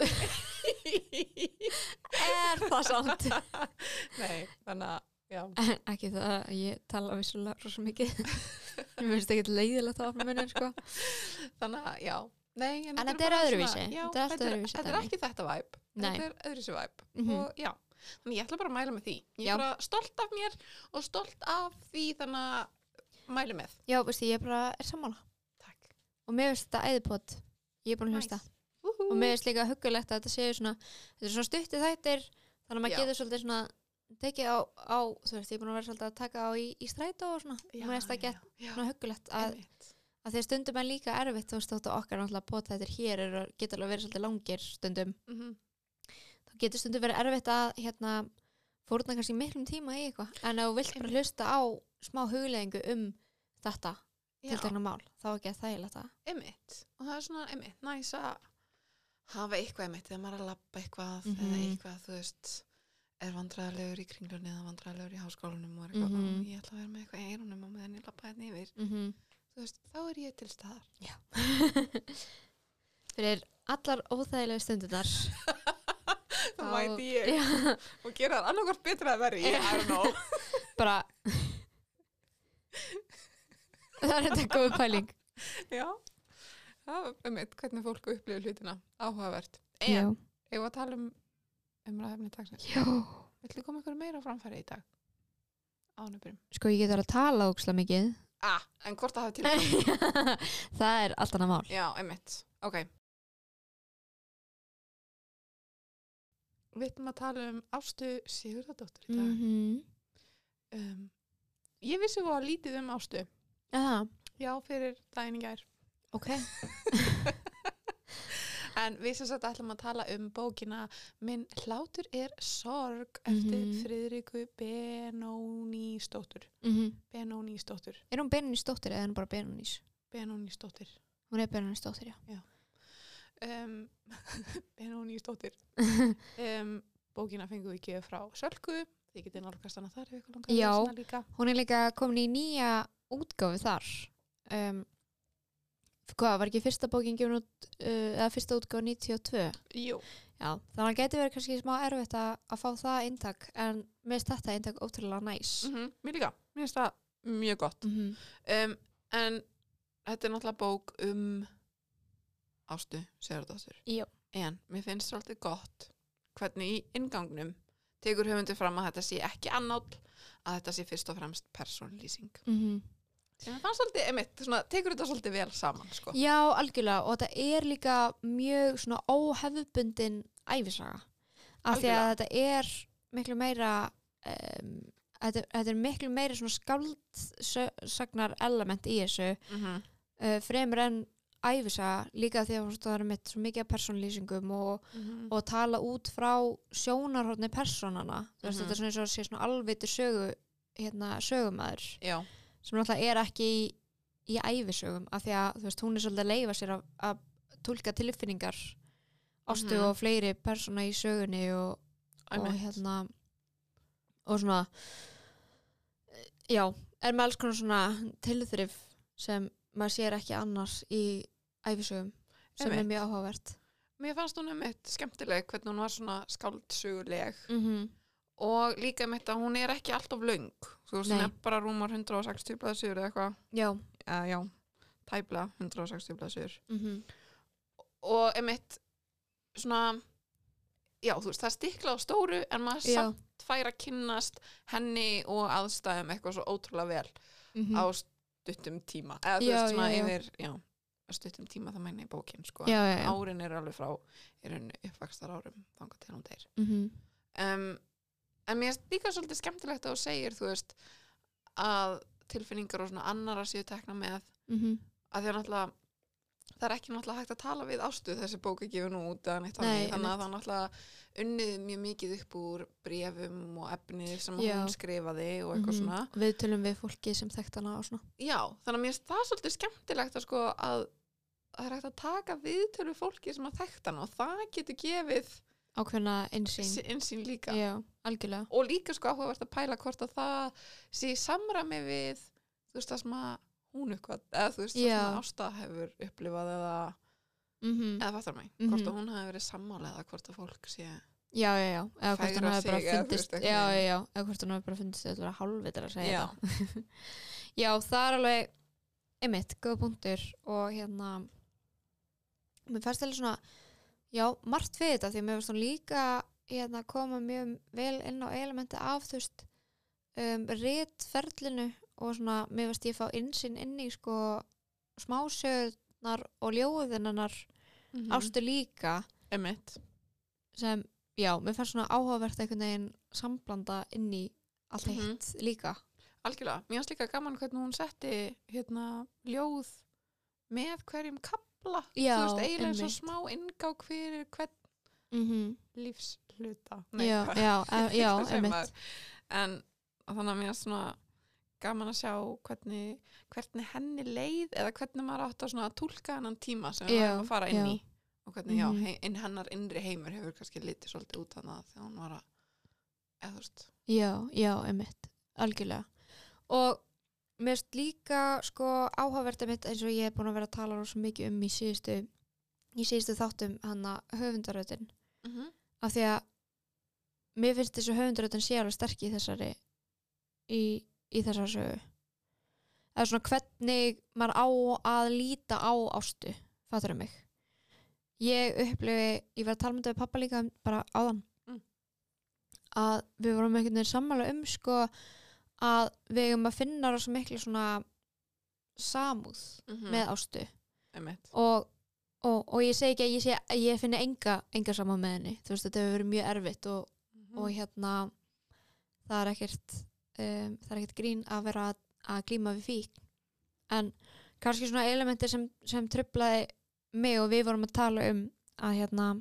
Speaker 1: Er það samt?
Speaker 2: Nei, þannig að, já.
Speaker 1: Ekki það að ég tala vissulega rosa mikið. Ég finnst ekki leiðilegt að opna munnin, sko.
Speaker 2: Þannig að, já. Nei,
Speaker 1: En
Speaker 2: þetta
Speaker 1: þetta er
Speaker 2: bara
Speaker 1: öðruvísi.
Speaker 2: svona- Já,
Speaker 1: Þetta er allt
Speaker 2: þetta er,
Speaker 1: öðruvísi
Speaker 2: þetta er
Speaker 1: dæmi.
Speaker 2: ekki þetta væp.
Speaker 1: Nei.
Speaker 2: Þetta er öðruvísi væp.
Speaker 1: Mhm.
Speaker 2: Og já, þannig ég ætla bara að mæla með því. Ég
Speaker 1: Já.
Speaker 2: er bara stolt af mér og stolt af því, þannig að mæli með.
Speaker 1: Já, veistu, ég bara er sammála.
Speaker 2: Takk.
Speaker 1: Og mér finnst þetta æðipot. Ég er búin að hlusta.
Speaker 2: Nice. Úhú.
Speaker 1: Og mér finnst líka huggulegt að þetta séu svona, þetta er svona stutti þættir, þannig að maður
Speaker 2: Já.
Speaker 1: getur svolítið svona tekið á, á, þú veist, ég er búin að vera svolítið að taka á í, í strætó og svona.
Speaker 2: Já,
Speaker 1: Og mér finnst það
Speaker 2: já,
Speaker 1: gett
Speaker 2: já.
Speaker 1: svona huggulegt að,
Speaker 2: Einmitt.
Speaker 1: að því að stundum er líka erfitt, þú veist, þótt að okkar náttúrulega pot þetta hér er, getur alveg verið svolítið langir stundum.
Speaker 2: Mhm.
Speaker 1: Það getur stundum verið erfitt að, hérna, fórna kannski miklum tíma í eitthvað. En ef þú vilt bara
Speaker 2: Einmitt.
Speaker 1: hlusta á smá hugleiðingu um þetta
Speaker 2: Já.
Speaker 1: tiltekna mál, þá er ekki að þægilegt að.
Speaker 2: Einmitt. Og það er svona, einmitt, næs að hafa eitthvað einmitt þegar maður er að labba eitthvað
Speaker 1: Mhm.
Speaker 2: eða eitthvað, þú veist, er vandræðalegur í kringlunni eða vandræðalegur í háskólanum og er eitthvað,
Speaker 1: Mhm.
Speaker 2: "Ó, ég ætla að vera með eitthvað í eyrunum og meðan ég labba hérna yfir.
Speaker 1: Mm -hmm.
Speaker 2: Þú veist, þá er ég til staðar.
Speaker 1: Fyrir allar óþægilegu stundunar.
Speaker 2: Þá mæti ég
Speaker 1: Já,
Speaker 2: og gera það annarkvort betra að vera í, I don't know.
Speaker 1: bara það er þetta góð pæling.
Speaker 2: Já, það er einmitt hvernig fólk upplifir hlutina, áhugavert. En,
Speaker 1: Já.
Speaker 2: ef að tala um umræðefni dagsins,
Speaker 1: Já.
Speaker 2: villu koma ykkur meira á framfæri í dag? Ánubyrjum.
Speaker 1: Sko ég get alveg að tala ókslega mikið.
Speaker 2: Ah, en hvort það hafi til
Speaker 1: Það er allt annað mál.
Speaker 2: Já, einmitt. Ok. Við ætlum að tala um Ástu Sigurðardóttur í dag.
Speaker 1: Mhm.
Speaker 2: um, ég vissi hvað lítið um Ástu.
Speaker 1: Aha,
Speaker 2: Já, fyrir daginn í gær.
Speaker 1: ok.
Speaker 2: En við sem sagt ætlum að tala um bókina Minn hlátur er sorg eftir
Speaker 1: Mhm.
Speaker 2: Friðriku Benónísdóttur.
Speaker 1: Mm
Speaker 2: Benónísdóttur.
Speaker 1: Er hún Benunís dóttir eða er hún bara Benunís?
Speaker 2: Benónísdóttir.
Speaker 1: Hún er Benunís dóttir, já.
Speaker 2: Um, Benónísdóttir. um, bókina fengum við gjöf frá Sölku. Þið getið nálgast hana þar ef ykkur langar að
Speaker 1: Já.
Speaker 2: lesa hana líka.
Speaker 1: Hún er líka komin í nýja útgáfu þar. Um, hvað, var ekki fyrsta bókin gefin út, uh, eða fyrsta útgáfu níutíu og tvö?
Speaker 2: Jú.
Speaker 1: Já, þannig að það geti verið kannski smá erfitt að, að fá það eintak, en mér finnst þetta eintak ótrúlega næs.
Speaker 2: Mm -hmm. Mér líka. Mér finnst það mjög gott.
Speaker 1: Mm -hmm.
Speaker 2: Um, en þetta er náttúrulega bók um Ástu Sigurðardóttur.
Speaker 1: Já.
Speaker 2: En mér finnst svolítið gott hvernig í inngangnum tekur höfundur fram að þetta sé ekki annáll, að þetta sé fyrst og fremst persónlýsing.
Speaker 1: Mm -hmm.
Speaker 2: Sem ég fannst svolítið, einmitt, svona, tekur þetta svolítið vel saman, sko.
Speaker 1: Já, algjörlega, og þetta er líka mjög svona óhefðbundin ævisaga. Af því að
Speaker 2: Algjörlega.
Speaker 1: þetta er miklu meira, um, þetta, þetta er miklu meira svona skáldsagnar element í þessu,
Speaker 2: Mm -hmm.
Speaker 1: uh, fremur en ævisaga, líka því að það er mitt svo mikið af persónlýsingum og,
Speaker 2: Mm -hmm.
Speaker 1: og tala út frá sjónarhorni persónana. Þú veist,
Speaker 2: Mhm.
Speaker 1: þetta er svona eins og að sé svona alvitur sögu, hérna, sögumæður.
Speaker 2: Já.
Speaker 1: Sem náttúrulega er ekki í, í ævisögum af því að þú veist, hún er svolítið að leifa sér að, að tólka tilfinningar Ástu
Speaker 2: Mhm.
Speaker 1: og fleiri persóna í sögunni og, og
Speaker 2: Einmitt.
Speaker 1: hérna og svona já, er með alls konar svona tilþrif sem maður sér ekki annars í ævisögum sem
Speaker 2: Einmitt.
Speaker 1: er mjög áhugavert.
Speaker 2: Mér fannst hún einmitt skemmtileg hvernig hún var svona skáldsöguleg
Speaker 1: Mm -hmm.
Speaker 2: og líka einmitt að hún er ekki alltof löng. Þú veist, hún
Speaker 1: Nei.
Speaker 2: er bara rúmar hundrað og sextíu blaðsíður eða eitthvað.
Speaker 1: Já.
Speaker 2: Uh, já, tæpla hundrað og sextíu blaðsíður.
Speaker 1: Mm -hmm.
Speaker 2: Og einmitt svona, já, þú veist, það er stiklað á stóru en maður
Speaker 1: Já.
Speaker 2: samt fær að kynnast henni og aðstæðum eitthvað svo ótrúlega vel.
Speaker 1: Mm -hmm.
Speaker 2: Ást stuttum tíma eða þú
Speaker 1: Já,
Speaker 2: veist svona
Speaker 1: já, já.
Speaker 2: yfir já, stuttum tíma það meina í bókin sko.
Speaker 1: Já, já, já.
Speaker 2: árin eru alveg frá í rauninni uppvaxtar árum þangað til hún deyr
Speaker 1: Mhm.
Speaker 2: um, en mér er líka svolítið skemmtilegt að þú segir þú veist að tilfinningar og svona annara séu tekna með
Speaker 1: Mhm.
Speaker 2: að því að náttúrulega það er ekki náttúrulega hægt að tala við Ástu þessi bók er gefin út eða neitt
Speaker 1: Nei,
Speaker 2: þannig þannig að
Speaker 1: einmitt.
Speaker 2: það náttúrulega unnið mjög mikið upp úr bréfum og efnið sem
Speaker 1: Já.
Speaker 2: hún skrifaði og eitthvað
Speaker 1: Mhm.
Speaker 2: svona
Speaker 1: Við tölum við fólki sem þekkt hana og svona.
Speaker 2: já, þannig að mér finnst það svolítið skemmtilegt að sko að það er hægt að taka viðtölu fólki sem að þekkt hana og það getur gefið
Speaker 1: Ákveðna einsýn.
Speaker 2: sí- innsýn líka
Speaker 1: Já, algjörlega.
Speaker 2: og líka sko áhugavert að pæla hvort að það sé í samræmi við þú veist það sem að hún eitthvað eða þú veist það
Speaker 1: Já.
Speaker 2: sem að Ásta hefur upplifað eða,
Speaker 1: Mhm.
Speaker 2: eða fattar mig,
Speaker 1: Mhm.
Speaker 2: hvort að hún hafi verið sammála eða hvort að fólk sé
Speaker 1: Já, já, já. Eða hvort hún
Speaker 2: Fegra
Speaker 1: hafi bara
Speaker 2: sig, eða þú
Speaker 1: fundist,
Speaker 2: veist,
Speaker 1: já,
Speaker 2: eitthvað.
Speaker 1: já, já. Eða hvort hún hafi bara fundist þetta vera hálfvitar að segja
Speaker 2: Já.
Speaker 1: þetta. Já, það er alveg einmitt, góða punktur og hérna mér fannst alveg svona já, margt við þetta því að mér fannst hún líka hérna koma mjög vel inn á elementi af þú veist um, ritferlinu og svona, mér fannst ég fá innsinn inn í sko smásögurnar og ljóðinarnar
Speaker 2: mm
Speaker 1: Ástu líka
Speaker 2: emitt
Speaker 1: sem, já, mér fannst svona áhugavert einhvern veginn samblanda inn í allt
Speaker 2: Mhm.
Speaker 1: heitt líka.
Speaker 2: algjörlega, mér finnst líka gaman hvernig hún setti hérna ljóð með hverjum kapla
Speaker 1: Já,
Speaker 2: þú veist, eiginlega svo
Speaker 1: einmitt.
Speaker 2: smá inngák fyrir hvern
Speaker 1: Mm
Speaker 2: lífsluta
Speaker 1: Já,
Speaker 2: hvað-
Speaker 1: já, e- já,
Speaker 2: hvað segir
Speaker 1: einmitt.
Speaker 2: maður? en þannig að mér finnst svona gaman að sjá hvernig, hvernig henni leið eða hvernig maður átt að svona túlka hennan tíma sem við
Speaker 1: Já,
Speaker 2: varum að fara inn
Speaker 1: já.
Speaker 2: í og hvernig, já,
Speaker 1: Mhm.
Speaker 2: hei, inn hennar innri heimur hefur kannski litið svolítið út þannig þegar hún var að eða þú veist
Speaker 1: Já, já, einmitt, algjörlega. Og mér finnst líka sko áhugavert einmitt eins og ég er búin að vera að tala rosa mikið um í síðustu í síðustu þáttum hana höfundaröðin
Speaker 2: mm -hmm.
Speaker 1: af því að mér finnst þessu höfundaröðin sé alveg sterk í þessari í, í þessari sögu. Eða svona hvernig maður á að líta á Ástu, fattur mig. Ég upplifi, ég var að tala með þetta við pappa líka um bara áðan
Speaker 2: Mm.
Speaker 1: að við vorum einhvern veginn sammála um sko að við eigum að finna rosa miklu svona samúð
Speaker 2: Mm.
Speaker 1: með Ástu
Speaker 2: emitt
Speaker 1: og, og, og ég segi ekki að ég, sé, að ég finni enga, enga samúð með henni, þú veist þetta hefur verið mjög erfitt og,
Speaker 2: mm.
Speaker 1: og hérna það er ekkert um, það er ekkert grín að vera að, að glíma við fík en kannski svona elementi sem, sem truflaði mig og við vorum að tala um að hérna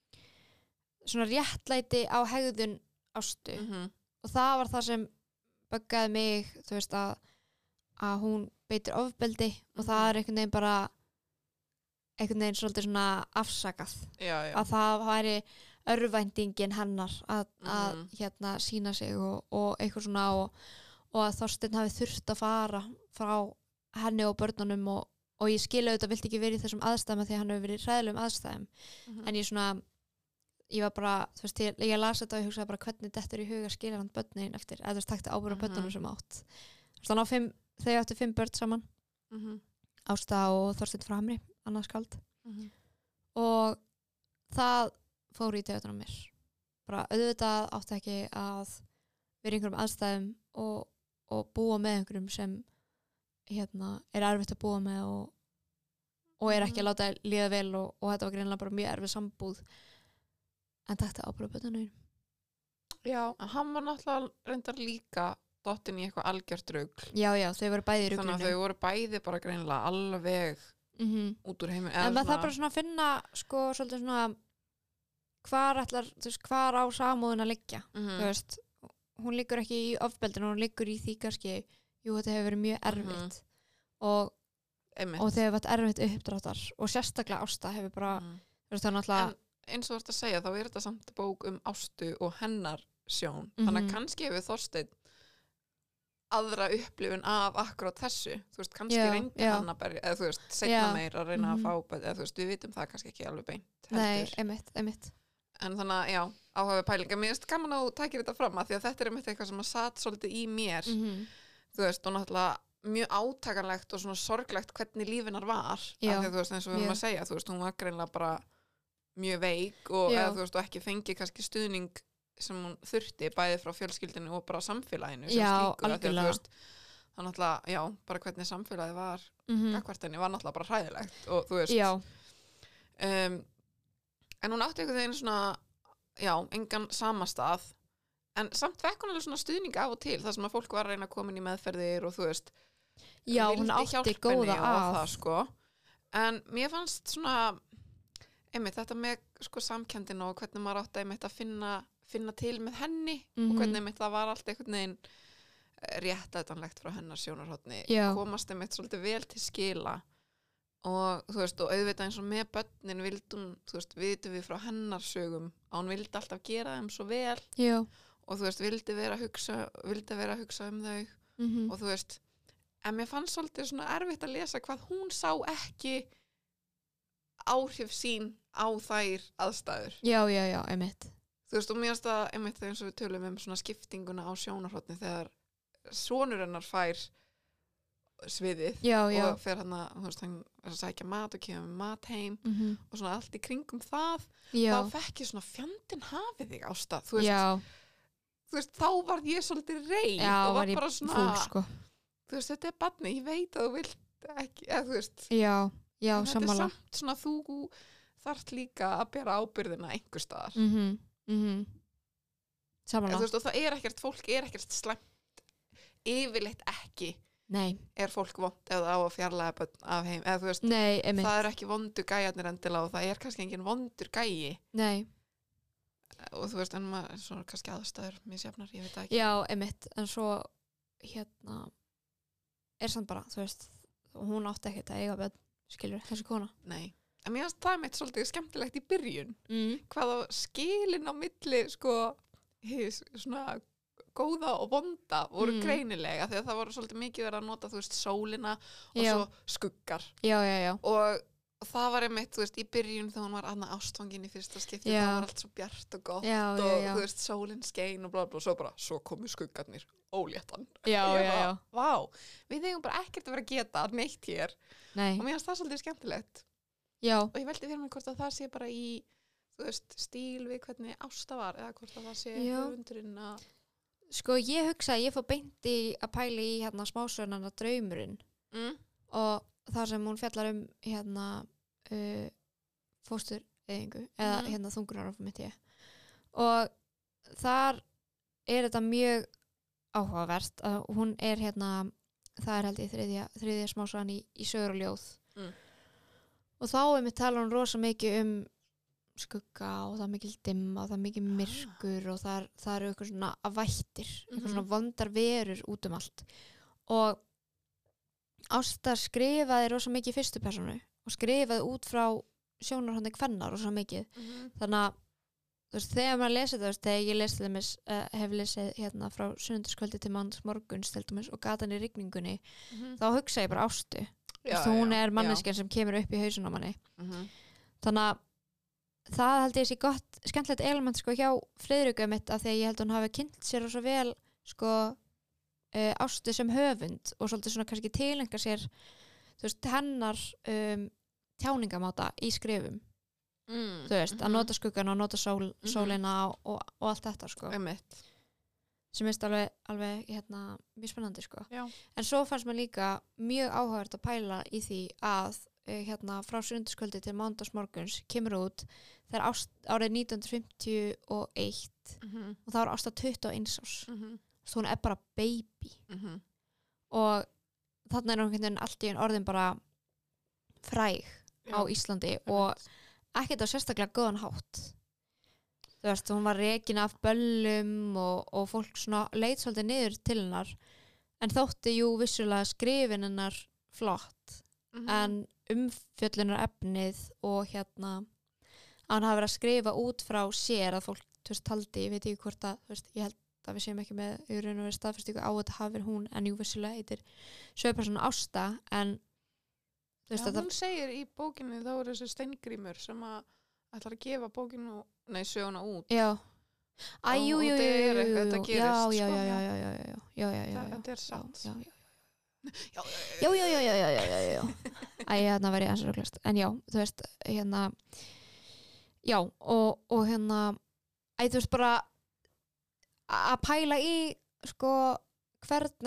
Speaker 1: svona réttlæti á hegðun Ástu
Speaker 2: mm -hmm.
Speaker 1: og það var það sem böggaði mig þú veist að, að hún beitir ofbeldi og það er einhvern veginn bara einhvern veginn svolítið svona afsakað
Speaker 2: já, já.
Speaker 1: að það væri örvæntingin hennar að, að
Speaker 2: Mhm.
Speaker 1: hérna sína sig og, og eitthvað svona og, og að Þorsteinn hafi þurft að fara frá henni og börnunum og, og ég skilu auðvitað vilt ekki verið í þessum aðstæðum af því að hann hefur verið í hræðilegum aðstæðum
Speaker 2: mm -hmm.
Speaker 1: en ég svona ég var bara, þú veist, ég, ég las þetta og ég hugsaði bara hvernig dettur í huga skilja hann börnin eftir, eða þú veist, takti ábúr á
Speaker 2: Mhm.
Speaker 1: börnunum sem átt þú veist, hann á fimm, þau áttu fimm börn saman
Speaker 2: mm -hmm.
Speaker 1: Ásta og Þorsteinn frá Hamri, annað skald
Speaker 2: mm -hmm.
Speaker 1: og það fór í taugarnar á mér bara auðvitað átti ekki að vera í einhverjum aðstæðum og, og búa með einhverjum sem hérna er erfitt að búa með og, og er ekki að láta líða vel og, og þetta var greinlega bara mjög erfið sambúð en takti ábúr á börnunum
Speaker 2: já, hann var náttúrulega reyndar líka dottin í eitthvað algjört rugl
Speaker 1: já, já, þau voru bæði í
Speaker 2: þannig að
Speaker 1: ruglinu
Speaker 2: þau voru bæði bara greinilega alveg
Speaker 1: mm -hmm.
Speaker 2: út úr heiminn
Speaker 1: en maður þarf bara svona að finna sko svolítið svona hvar ætlar, þú veist, hvar á samúðin að liggja
Speaker 2: mm
Speaker 1: þú veist, hún liggur ekki í ofbeldinu, hún liggur í því kannski jú, þetta hefur verið mjög erfitt og,
Speaker 2: einmitt
Speaker 1: og þau hefur vært erfitt uppdráttar og sérstaklega Ásta hefur bara,
Speaker 2: mm.
Speaker 1: þú veist, það er náttúrulega
Speaker 2: en eins og þú ert að segja, þá er þetta samt bók um Ástu og hennar sjón
Speaker 1: Mhm.
Speaker 2: þannig að kannski hefur Þorsteinn aðra upplifun af akkurat þessu, þú veist, kannski
Speaker 1: Já,
Speaker 2: reyndi
Speaker 1: já.
Speaker 2: hann að berja, eða þú veist, setna
Speaker 1: Já.
Speaker 2: meir að reyna
Speaker 1: Mhm.
Speaker 2: að fá, eða þú veist, við vitum það kannski ekki alveg beint
Speaker 1: nei,
Speaker 2: heldur,
Speaker 1: einmitt, einmitt
Speaker 2: en þannig að, já, áhuga pælinga, mér finnst gaman að þú tækir þetta fram, af því að þetta er einmitt eitthvað sem að satt svolítið í mér,
Speaker 1: mm -hmm.
Speaker 2: þú veist, og náttúrulega mjög átakanlegt og svona sorglegt hvernig lífinar var,
Speaker 1: Já,
Speaker 2: af því að þú veist, eins og við erum
Speaker 1: mjög.
Speaker 2: að segja, þú veist, hún var greinlega bara mjög veik og,
Speaker 1: Já.
Speaker 2: eða, þú veist, og ekki fengi kannski stuðning sem hún þurfti, bæði frá fjölskyldinu og bara samfélaginu sem
Speaker 1: Já,
Speaker 2: slíku, af því að, þú
Speaker 1: algjörlega.
Speaker 2: veist, það náttúrulega, já, bara hvernig samfélagið var
Speaker 1: mm
Speaker 2: gagnvart henni var náttúrulega bara hræðilegt og þú veist
Speaker 1: já,
Speaker 2: um, en hún átti einhvern veginn svona já, engan samastað en samt vekk hún alveg svona stuðning af og til þar sem að fólk var að reyna að koma inn í meðferðir og þú veist
Speaker 1: já, hún
Speaker 2: vildi
Speaker 1: átti
Speaker 2: hjálpa
Speaker 1: góða
Speaker 2: henni og
Speaker 1: að
Speaker 2: það, sko. En mér fannst svona einmitt þetta með sko samkenndin og hvernig maður átti einmitt að finna, finna til með henni
Speaker 1: Mhm.
Speaker 2: og hvernig einmitt það var allt einhvern veginn réttætanlegt frá hennar sjónarhóttni
Speaker 1: Já.
Speaker 2: komast einmitt svolítið vel til skila og þú veist og auðvitað eins og með börnin vildi hún, þú veist, vitum við frá hennar sögum að hún vildi alltaf gera þeim svo vel
Speaker 1: já,
Speaker 2: og þú veist, vildi vera að hugsa vildi vera að hugsa um þau
Speaker 1: mhm
Speaker 2: og þú veist, en mér fannst svolítið svona erfitt að lesa hvað hún sá ekki áhrif sín á þær aðstæður.
Speaker 1: já, já, já, einmitt
Speaker 2: Þú veist, og mér finnst það einmitt þegar eins og við tölum um svona skiptinguna á sjónarhóttni þegar sonur hennar fær sviðið
Speaker 1: já, já,
Speaker 2: og fer hann að, þú veist, hann er að sækja mat og kemur með mat heim
Speaker 1: mhm
Speaker 2: og svona allt í kringum það,
Speaker 1: já,
Speaker 2: þá fekk ég svona fjandinn hafið þig Ásta, þú veist,
Speaker 1: já,
Speaker 2: þú veist, þá varð ég svolítið reið
Speaker 1: já,
Speaker 2: og var
Speaker 1: var ég
Speaker 2: bara svona,
Speaker 1: fúl, sko
Speaker 2: þú veist, þetta er barni, ég veit að þú vilt ekki, eða þú veist,
Speaker 1: já, já,
Speaker 2: en þetta er
Speaker 1: sammála
Speaker 2: samt svona þú þarft líka að bera ábyrðina einhver staðar.
Speaker 1: mhm, mhm
Speaker 2: Eða,
Speaker 1: sammála,
Speaker 2: þú veist, og það er ekkert, fólk er ekkert slæmt, yfirleitt ekki
Speaker 1: nei,
Speaker 2: er fólk vond eða á að fjarlæga börn af heim, eða þú veist,
Speaker 1: nei, einmitt
Speaker 2: það er ekki vondu gæjarnir endilega og það er kannski engin vondur gæi
Speaker 1: nei,
Speaker 2: og þú veist, en maður er svona kannski aðstæður misjafnar, ég veit það ekki.
Speaker 1: já, einmitt en svo, hérna er samt bara, þú veist hún átti ekkert að eiga börn, skilur, þessi kona
Speaker 2: Nei, en mér finnst það mitt svolítið skemmtilegt í byrjun,
Speaker 1: mm.
Speaker 2: hvað á skilin á milli, sko, his, svona góða og vonda voru
Speaker 1: Mm.
Speaker 2: greinilega því að það voru svolítið mikið verið að nota, þú veist, sólina og
Speaker 1: Já.
Speaker 2: svo skuggar
Speaker 1: já, já, já,
Speaker 2: og og það var einmitt, þú veist, í byrjun þegar hún var annað ástfangin í fyrsta skipti,
Speaker 1: Já.
Speaker 2: það var allt svo bjart og gott
Speaker 1: já,
Speaker 2: og
Speaker 1: já, já
Speaker 2: þú veist, sólin skein og blá blá, svo bara, svo komu skuggarnir óléttan.
Speaker 1: já,
Speaker 2: Ég
Speaker 1: já,
Speaker 2: bara,
Speaker 1: já,
Speaker 2: Vá, við eigum bara ekkert að vera að geta neitt hér
Speaker 1: nei,
Speaker 2: og mér finnst það svolítið skemmtilegt
Speaker 1: já,
Speaker 2: og ég veldi fyrir mig hvort að það sé bara í þú veist, stíl við hvernig Ásta var eða hvort að það sé
Speaker 1: Já.
Speaker 2: höfundurinn að
Speaker 1: sko ég hugsa að ég fór beint í að pæla í hérna smásögnana draumurinn
Speaker 2: mm,
Speaker 1: og það sem hún fjallar um hérna uh, fóstureyðingu eða
Speaker 2: Mhm.
Speaker 1: hérna þungunarrof mitt ég og þar er þetta mjög áhugavert að hún er hérna það er held ég þriðja, þriðja smásagan í, í sögur og ljóð
Speaker 2: Mm.
Speaker 1: og þá er mitt tala hún rosa mikið um skugga og það er mikil dimma og það er mikil myrkur og það, er, það eru eitthvað svona að vættir eitthvað
Speaker 2: Mhm.
Speaker 1: svona vondar verur út um allt og Ásta skrifaði rosa mikið í fyrstu persónu og skrifaði út frá sjónarhóndi kvennar rosa mikið
Speaker 2: mm,
Speaker 1: þannig að þú veist, þegar maður lesið það, þú veist, þegar ég lesið þeim uh, hef lesið hérna frá sunnundaskvöldi til manns morguns til dæmis og gatan í rigningunni
Speaker 2: mm,
Speaker 1: þá hugsa ég bara Ástu þú veist, hún er manneskjan sem kemur upp í hausun á manni
Speaker 2: mm,
Speaker 1: þannig að það held ég sé gott skemmtilegt element sko hjá Friðriku mitt af því að ég held að hún hafi kynnt sér rosa vel sko uh, Ástu sem höfund og svolítið svona kannski tilenga sér þú veist, hennar um, tjáningamáta í skrifum
Speaker 2: mm,
Speaker 1: þú veist, að nota skuggan og nota sól,
Speaker 2: Mhm.
Speaker 1: sólina og, og, og allt þetta sko
Speaker 2: einmitt,
Speaker 1: sem er alveg, alveg hérna, mjög spennandi sko
Speaker 2: já,
Speaker 1: en svo fannst mér líka mjög áhugavert að pæla í því að uh, hérna frá sunnundaskvöldi til mándagsmorguns kemur út þegar ást, árið nítján hundruð fimmtíu og eitt
Speaker 2: mm,
Speaker 1: og það var Ásta tuttugu og eins árs
Speaker 2: mm,
Speaker 1: svo hún er bara baby
Speaker 2: mm,
Speaker 1: og þarna er hún einhvern veginn allt í einn orðin bara fræg
Speaker 2: já,
Speaker 1: á Íslandi og ekkert á sérstaklega góðan hátt þú veist, hún var rekin af böllum og, og fólk svona leit svolítið niður til hennar en þótti jú vissulega skrifin hennar flott
Speaker 2: mm,
Speaker 1: en umfjöllunar efnið og hérna að hann hafi verið að skrifa út frá sér að fólk, þú veist, taldi, ég veit ekki hvort að þú veist, ég held að við séum ekki með í raun og verið staðfestingu á að þetta hafi verið hún en jú vissulega heitir sögpersónu Ásta en þú veist
Speaker 2: já,
Speaker 1: að
Speaker 2: hún segir í bókinni þá er þessi Steingrímur sem að ætlar að gefa bókinu, nei, söguna út
Speaker 1: já Æ,
Speaker 2: Og-
Speaker 1: jú,
Speaker 2: og
Speaker 1: jú, jú,
Speaker 2: þetta er
Speaker 1: jú,
Speaker 2: eitthvað,
Speaker 1: jú,
Speaker 2: þetta
Speaker 1: jú,
Speaker 2: gerist,
Speaker 1: já, já,
Speaker 2: sko.
Speaker 1: já, já, já, já, já, já, já, já,
Speaker 2: Það-
Speaker 1: já,
Speaker 2: þetta er
Speaker 1: já,
Speaker 2: satt.
Speaker 1: já, já,
Speaker 2: já,
Speaker 1: já, já, já, já, já, já, já, já. Æ, hérna verið eins og röglast. En já, þú veist, hérna, já, og, og hérna, æ, þú veist bara að pæla í, sko, hvernig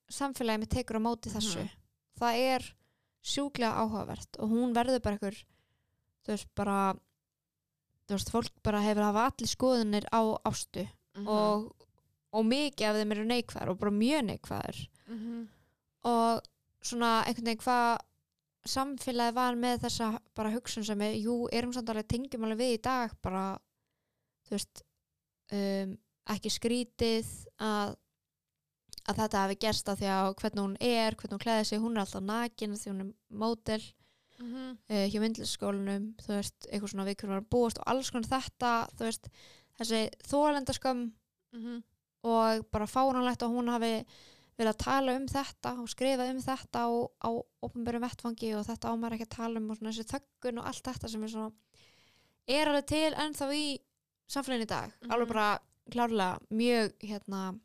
Speaker 1: samfélagið með tekur á móti þessu
Speaker 2: Mhm.
Speaker 1: það er sjúklega áhugavert og hún verður bara einhver þú veist bara þú veist fólk bara hefur hafa allir skoðunir á ástu
Speaker 2: Mhm.
Speaker 1: og, og mikið af þeim eru neikvæðar og bara mjög neikvæðar
Speaker 2: Mhm.
Speaker 1: og svona einhvern veginn hvað samfélagið var með þessa bara hugsun sem er, jú, erum samt alveg tengjum alveg við í dag bara þú veist um, ekki skrítið að að þetta hafi gerst af því að hvernig hún er, hvernig hún klæði sig, hún er alltaf nakin því hún er módel
Speaker 2: Mhm.
Speaker 1: uh, hjá myndlisskólanum, þú veist, eitthvað svona við hvernig var að búast og alls konar þetta, þú veist, þessi þólendaskam
Speaker 2: Mhm.
Speaker 1: og bara fáránlegt að hún hafi verið að tala um þetta og skrifa um þetta á, á opinberum vettfangi og þetta á maður ekki að tala um og svona þessi þöggun og allt þetta sem er svona er alveg til ennþá í samfélaginu í dag,
Speaker 2: Mhm.
Speaker 1: alveg bara klárlega mjög hérna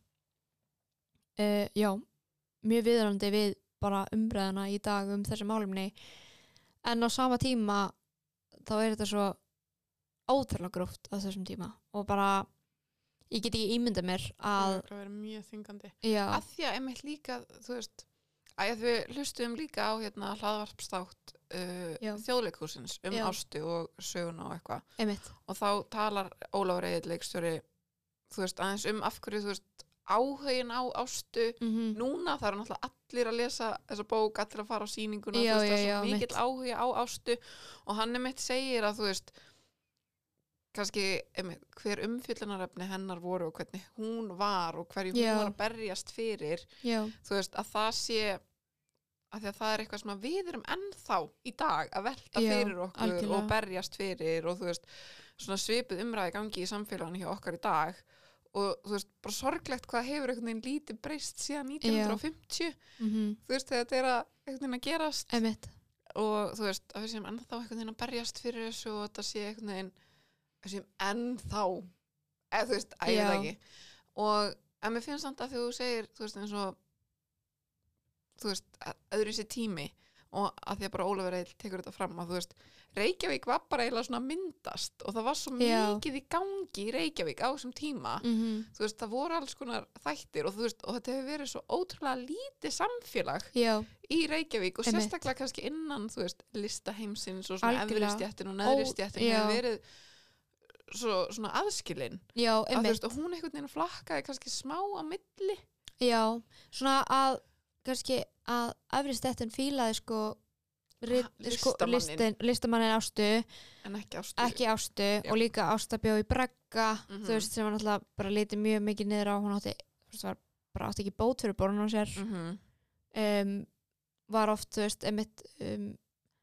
Speaker 1: uh, já, mjög viðrandi við bara umræðuna í dag um þessi málumni en á sama tíma þá er þetta svo ótrúlega gróft á þessum tíma og bara ég get ekki ímyndað mér að
Speaker 2: Það er mjög þingandi.
Speaker 1: já,
Speaker 2: Að því að einmitt líka, þú veist, að við hlustuðum líka á hérna hlaðvarpstátt uh,
Speaker 1: Já.
Speaker 2: þjóðleikhúsins um
Speaker 1: Já.
Speaker 2: ástu og söguna og eitthvað.
Speaker 1: einmitt
Speaker 2: Og þá talar Ólafur Egill leikstjóri, þú veist, aðeins um af hverju, þú veist, áhugin á ástu
Speaker 1: mm
Speaker 2: núna, það eru náttúrulega allir að lesa þessa bók, allir að fara á sýninguna,
Speaker 1: Já,
Speaker 2: þú veist,
Speaker 1: já,
Speaker 2: það er
Speaker 1: já,
Speaker 2: svo
Speaker 1: mitt.
Speaker 2: mikill áhugi á ástu og hann einmitt segir að, þú veist, kannski einmitt, hver umfyllunarefni hennar voru og hvernig hún var og hverju hún
Speaker 1: Já.
Speaker 2: var að berjast fyrir,
Speaker 1: já,
Speaker 2: þú veist, að það sé að því að það er eitthvað sem að við erum ennþá í dag að velta
Speaker 1: Já,
Speaker 2: fyrir okkur
Speaker 1: algjörlega.
Speaker 2: og berjast fyrir og þú veist, svona svipuð umræði gangi í samfélaginu hjá okkar í dag og þú veist, bara sorglegt hvað hefur einhvern veginn lítið breyst síðan nítján hundruð fimmtíu
Speaker 1: mm
Speaker 2: þú veist, þegar þetta er að einhvern veginn að gerast
Speaker 1: einmitt
Speaker 2: og þú veist, að við séum ennþá einhvern veginn að berjast fyrir þessu og þetta sé einhvern veginn við séum ennþá eða þú veist, ægir
Speaker 1: Já.
Speaker 2: það ekki og en mér finnst samt að þegar þú segir þú veist, eins og þú veist, öðru sér tími og að því að bara Ólafur Egill tekur þetta fram að þú veist, Reykjavík var bara eiginlega svona að myndast og það var svo
Speaker 1: Já.
Speaker 2: mikið í gangi í Reykjavík á þessum tíma
Speaker 1: mm
Speaker 2: þú veist, það voru alls konar þættir og þú veist, og þetta hefur verið svo ótrúlega lítið samfélag
Speaker 1: já,
Speaker 2: í Reykjavík og
Speaker 1: Einmitt.
Speaker 2: sérstaklega kannski innan, þú veist, listaheimsins og svona efri
Speaker 1: Algjörlega.
Speaker 2: stjettin og neðri
Speaker 1: Ó,
Speaker 2: stjettin
Speaker 1: já.
Speaker 2: hefur verið svo, svona aðskilin
Speaker 1: já,
Speaker 2: að þú
Speaker 1: einmitt
Speaker 2: veist, og hún einhvern veginn flakkaði kannski smá á milli
Speaker 1: já, svona að kannski að efri stettin fílaði sko, rit,
Speaker 2: Ha,
Speaker 1: sko
Speaker 2: listamanninn.
Speaker 1: listin, listamannin ástu
Speaker 2: en ekki ástu
Speaker 1: ekki ástu og líka ásta bjó í Bragga
Speaker 2: Mhm.
Speaker 1: þú veist sem var náttúrulega bara litið mjög mikið niður á hún átti, þú veist, var bara átti ekki bót fyrir borðan á sér
Speaker 2: mm
Speaker 1: um, var oft, þú veist, einmitt um,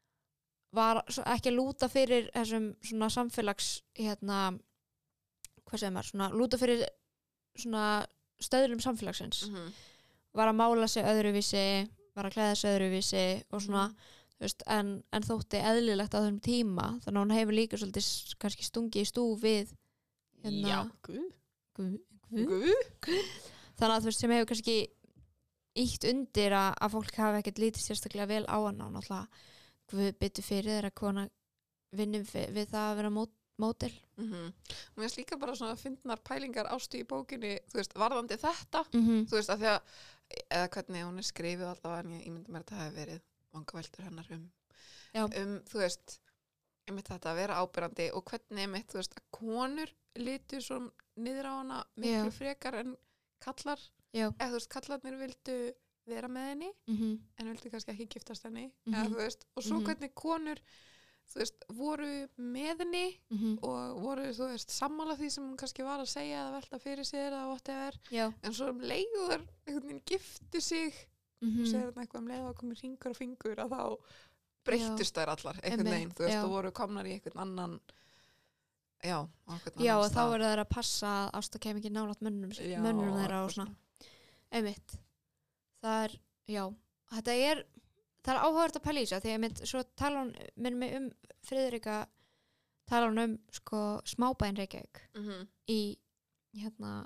Speaker 1: var svo- ekki að lúta fyrir þessum svona samfélags hérna, hvað segir maður, svona lúta fyrir svona stöðlum samfélagsins
Speaker 2: -hmm.
Speaker 1: var að mála sig öðruvísi var að klæða sig öðruvísi og svona
Speaker 2: Mhm.
Speaker 1: þú veist, en, en þótti eðlilegt á þessum tíma þannig að hún hefur líka svolítið s- kannski stungið í stú við hérna,
Speaker 2: já, guð,
Speaker 1: guð, guð.
Speaker 2: guð.
Speaker 1: þannig að þú veist sem hefur kannski ítt undir að, að fólk hafi ekkert lítið sérstaklega vel á hana og náttúrulega guð byttu fyrir þeirra kona vinnum við, við það að vera mót, mótil
Speaker 2: Mm -hmm. Mér finnst líka bara svona fyndnar pælingar ástu í bókinni, þú veist, varðandi þetta
Speaker 1: mm -hmm.
Speaker 2: þú veist, að því að eða hvernig hún er skrifið allavega en ég ímyndi mér að það hefði verið vangaveltur hennar um,
Speaker 1: Já.
Speaker 2: um þú veist, einmitt þetta að vera ábyrrandi og hvernig einmitt, þú veist, að konur litu svo niður á hana miklu
Speaker 1: Já.
Speaker 2: frekar en kallar
Speaker 1: Já.
Speaker 2: eða þú veist, kallarnir vildu vera með henni
Speaker 1: Mm -hmm.
Speaker 2: en vildu kannski ekki giftast henni
Speaker 1: Mhm.
Speaker 2: eða, þú veist, og svo
Speaker 1: Mhm.
Speaker 2: hvernig konur þú veist, voru með henni
Speaker 1: Mm -hmm.
Speaker 2: og voru, þú veist, sammála því sem hún kannski var að segja eða velta fyrir sér eða whatever,
Speaker 1: Já.
Speaker 2: en svo um leiður einhvern veginn giftu sig
Speaker 1: Mm
Speaker 2: og segir hann eitthvað um leið að komið ringur og fingur að þá breyttust þær allar einhvern
Speaker 1: Einmitt,
Speaker 2: veginn, þú veist,
Speaker 1: já.
Speaker 2: og voru komnar í einhvern annan já, á einhvern
Speaker 1: Já,
Speaker 2: annan
Speaker 1: og þá verður það að passa að ásta kem ekki nálægt mönnum,
Speaker 2: Já,
Speaker 1: mönnum þeirra og
Speaker 2: eitthvað
Speaker 1: svona einmitt það er, já, þetta er það er áhugavert að pæla í sig því að einmitt, svo tala hún minn mig um Friðrika tala hún um sko smábæinn Reykjavík
Speaker 2: mm -hmm.
Speaker 1: í hérna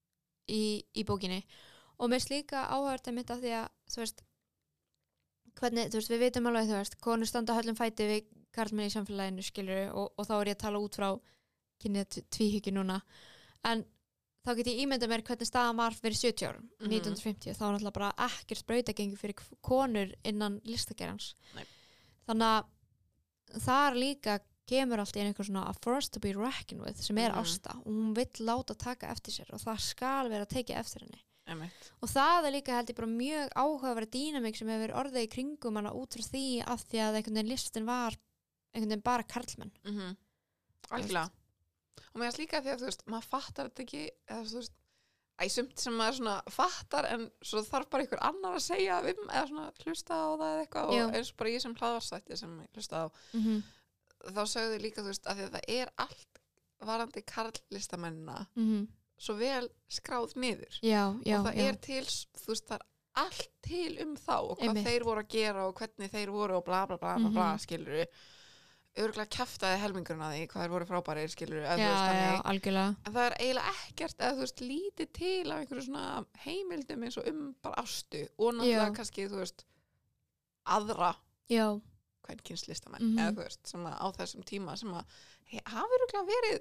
Speaker 1: í, í bókinni og mér finnst líka áhugavert einmitt af því að þú veist hvernig, þú veist, við vitum alveg, þú veist, konur standa höllum fæti við karlmenn í samfélaginu skilur og, og þá er ég að tala út frá kynið tvíhyggju núna en þá get ég ímyndað mér hvernig staðan var fyrir sjötíu árum,
Speaker 2: Mhm.
Speaker 1: nítján hundruð fimmtíu, þá var náttúrulega bara ekkert brautagengi fyrir k- konur innan listagerans.
Speaker 2: Nei.
Speaker 1: Þannig að þar líka kemur allt í einu eitthvað svona a force to be reckoned with sem er
Speaker 2: Mhm.
Speaker 1: Ásta og hún vill láta taka eftir sér og það skal vera tekið eftir henni.
Speaker 2: Einmitt.
Speaker 1: Og það er líka held ég bara mjög áhugaverð dýnamík sem hefur orðið í kringum hana út frá því af því að einhvern veginn listin var einhvern veginn bara karlmenn.
Speaker 2: Mhm. Algjörlega. Og mér finnst líka því að þú veist, maður fattar þetta ekki, eða þú veist, æsumt sem maður svona fattar en svo þarf bara einhver annar að segja um eða svona hlusta á það eða eitthvað
Speaker 1: Já.
Speaker 2: og eins og bara ég sem hlaðvarsþætti sem ég hlusta á,
Speaker 1: Mm -hmm.
Speaker 2: þá sögðu líka þú veist að því að það er allt varandi karllistamennina
Speaker 1: Mm -hmm.
Speaker 2: svo vel skráð niður
Speaker 1: Já, já,
Speaker 2: og það
Speaker 1: já.
Speaker 2: er til, þú veist, það er allt til um þá og hvað
Speaker 1: Einmitt.
Speaker 2: þeir voru að gera og hvernig þeir voru og bla bla bla bla, bla
Speaker 1: Mhm.
Speaker 2: skilur örgulega kjaftaði helmingurinn að því hvað þeir voru frábærir skilur
Speaker 1: Já, já, algjörlega.
Speaker 2: en það er eiginlega ekkert eða þú veist lítið til af einhverju svona heimildum eins og um bara ástu og náttúrulega
Speaker 1: Já.
Speaker 2: kannski þú veist aðra
Speaker 1: Já,
Speaker 2: kvenkynnslistamenn
Speaker 1: Mhm.
Speaker 2: eða þú veist sem að á þessum tíma sem að he, hafi örgulega verið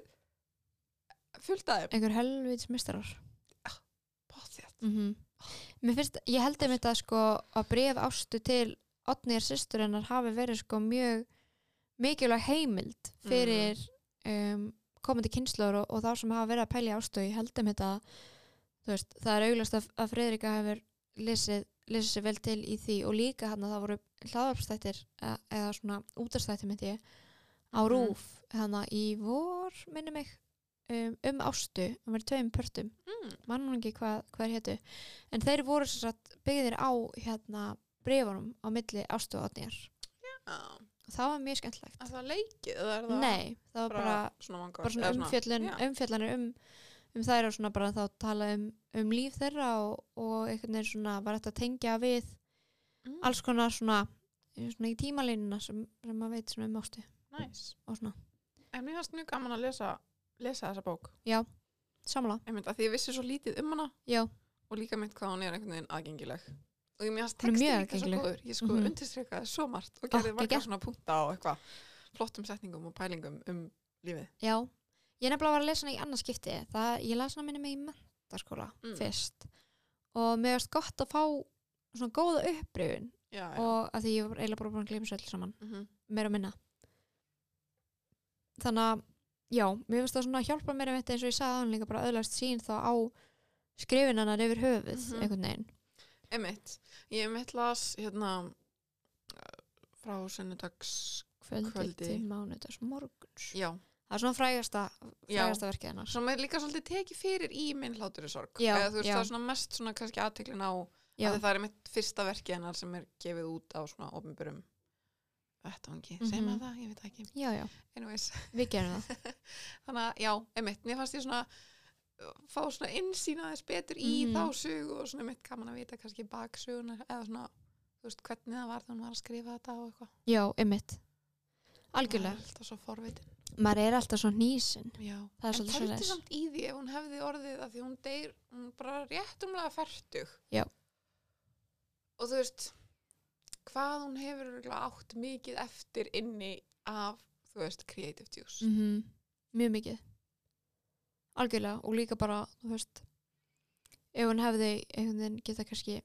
Speaker 2: fullt af þeim
Speaker 1: einhver helvits mistarar.
Speaker 2: Pottþétt.
Speaker 1: Mm Mér finnst, ég held einmitt að sko að bréf Ástu til Oddnýjar systur hennar hafi verið sko mjög mikilvæg heimild fyrir um, komandi kynslóður og, og þá sem hafa verið að pæla í Ástu. Ég held einmitt að þú veist, það er auglast að, að Friðrika hefur lesið, lesið sér vel til í því og líka hann að það voru hlaðvarpsþættir eða, eða svona útastþættir myndi ég á
Speaker 2: Mhm.
Speaker 1: RÚV hann í vor minni mig um, um Ástu, það verið tveim pörtum
Speaker 2: mm.
Speaker 1: mann hún ekki hvað, hvað er hétu en þeir voru svo satt byggðir á hérna bréfunum á milli Ástu og Oddnýjar
Speaker 2: Já.
Speaker 1: og það var mjög skemmtilegt.
Speaker 2: Er það leikið eða er það
Speaker 1: Nei, það var bara,
Speaker 2: svona, manga,
Speaker 1: bara svona umfjöllun,
Speaker 2: já.
Speaker 1: umfjöllanir um, um þær og svona bara þá tala um, um líf þeirra og, og einhvern veginn svona var þetta að tengja við
Speaker 2: mm.
Speaker 1: alls konar svona, svona í tímalínuna sem, sem maður veit svona um Ástu
Speaker 2: Nice.
Speaker 1: og svona,
Speaker 2: En mér fannst mjög gaman að lesa, lesa þessa bók
Speaker 1: samla,
Speaker 2: ég mynd að því ég vissi svo lítið um hana
Speaker 1: já,
Speaker 2: og líka mynd hvað hún er einhvern veginn aðgengileg og ég mér fannst
Speaker 1: Hún er
Speaker 2: textin
Speaker 1: mjög
Speaker 2: líka svo
Speaker 1: aðgengileg.
Speaker 2: góður ég sko
Speaker 1: Mhm.
Speaker 2: undirstrikaði svo margt og
Speaker 1: Ó,
Speaker 2: gerði marga
Speaker 1: geggjað.
Speaker 2: svona punkta á eitthvað flottum setningum og pælingum um lífið
Speaker 1: já ég nefnilega var að lesa hana í annað skipti það, ég las hana minni mig í menntaskóla
Speaker 2: Mm.
Speaker 1: fyrst og mér varst gott að fá svona góða upprifun
Speaker 2: já, já.
Speaker 1: og að því ég var eiginlega bara búin að gleyma svo öll saman
Speaker 2: Mm -hmm.
Speaker 1: meira og minna þannig að já, mér finnst það svona að hjálpa mér einmitt eins og ég sagði hann líka bara öðlast sín þá á skrifinarnar yfir höfuð
Speaker 2: Mhm.
Speaker 1: einhvern veginn
Speaker 2: Einmitt, ég einmitt las hérna uh, frá sunnudags
Speaker 1: kvöldi,
Speaker 2: Kvöldi.
Speaker 1: til mánudags morguns
Speaker 2: já,
Speaker 1: það er svona frægasta,
Speaker 2: Já.
Speaker 1: frægasta verkið hennar
Speaker 2: sem er líka svolítið tekið fyrir í minn hlátur sorg
Speaker 1: Já,
Speaker 2: eða þú veist
Speaker 1: já.
Speaker 2: það er svona mest svona kannski aðteklin á
Speaker 1: já,
Speaker 2: að það er mitt fyrsta verkið hennar sem er gefið út á svona opinberum vettvangi,
Speaker 1: Mhm.
Speaker 2: segir maður það? Ég veit það ekki
Speaker 1: já, já,
Speaker 2: anyways,
Speaker 1: við gerum það
Speaker 2: þannig að já, einmitt, mér fannst ég svona uh, fá svona innsýna þess betur í
Speaker 1: Mhm.
Speaker 2: þá sögu og svona einmitt gaman að vita kannski baksögunar eða svona, þú veist, hvernig það var þegar hún var að skrifa þetta og eitthvað
Speaker 1: já, einmitt,
Speaker 2: Maður
Speaker 1: algjörlega
Speaker 2: er alltaf svo forvitin
Speaker 1: maður er alltaf svo hnýsin
Speaker 2: já.
Speaker 1: Það er
Speaker 2: en
Speaker 1: svolítið
Speaker 2: pældi
Speaker 1: svoleiðis.
Speaker 2: samt í því ef hún hefði orðið að því hún deyr, hún er bara réttumlega fertug
Speaker 1: Já.
Speaker 2: og þú veist hvað hún hefur örugglega átt mikið eftir inni af, þú veist, creative juice
Speaker 1: mm mjög mikið algjörlega og líka bara þú veist ef hún hefði einhvern veginn geta kannski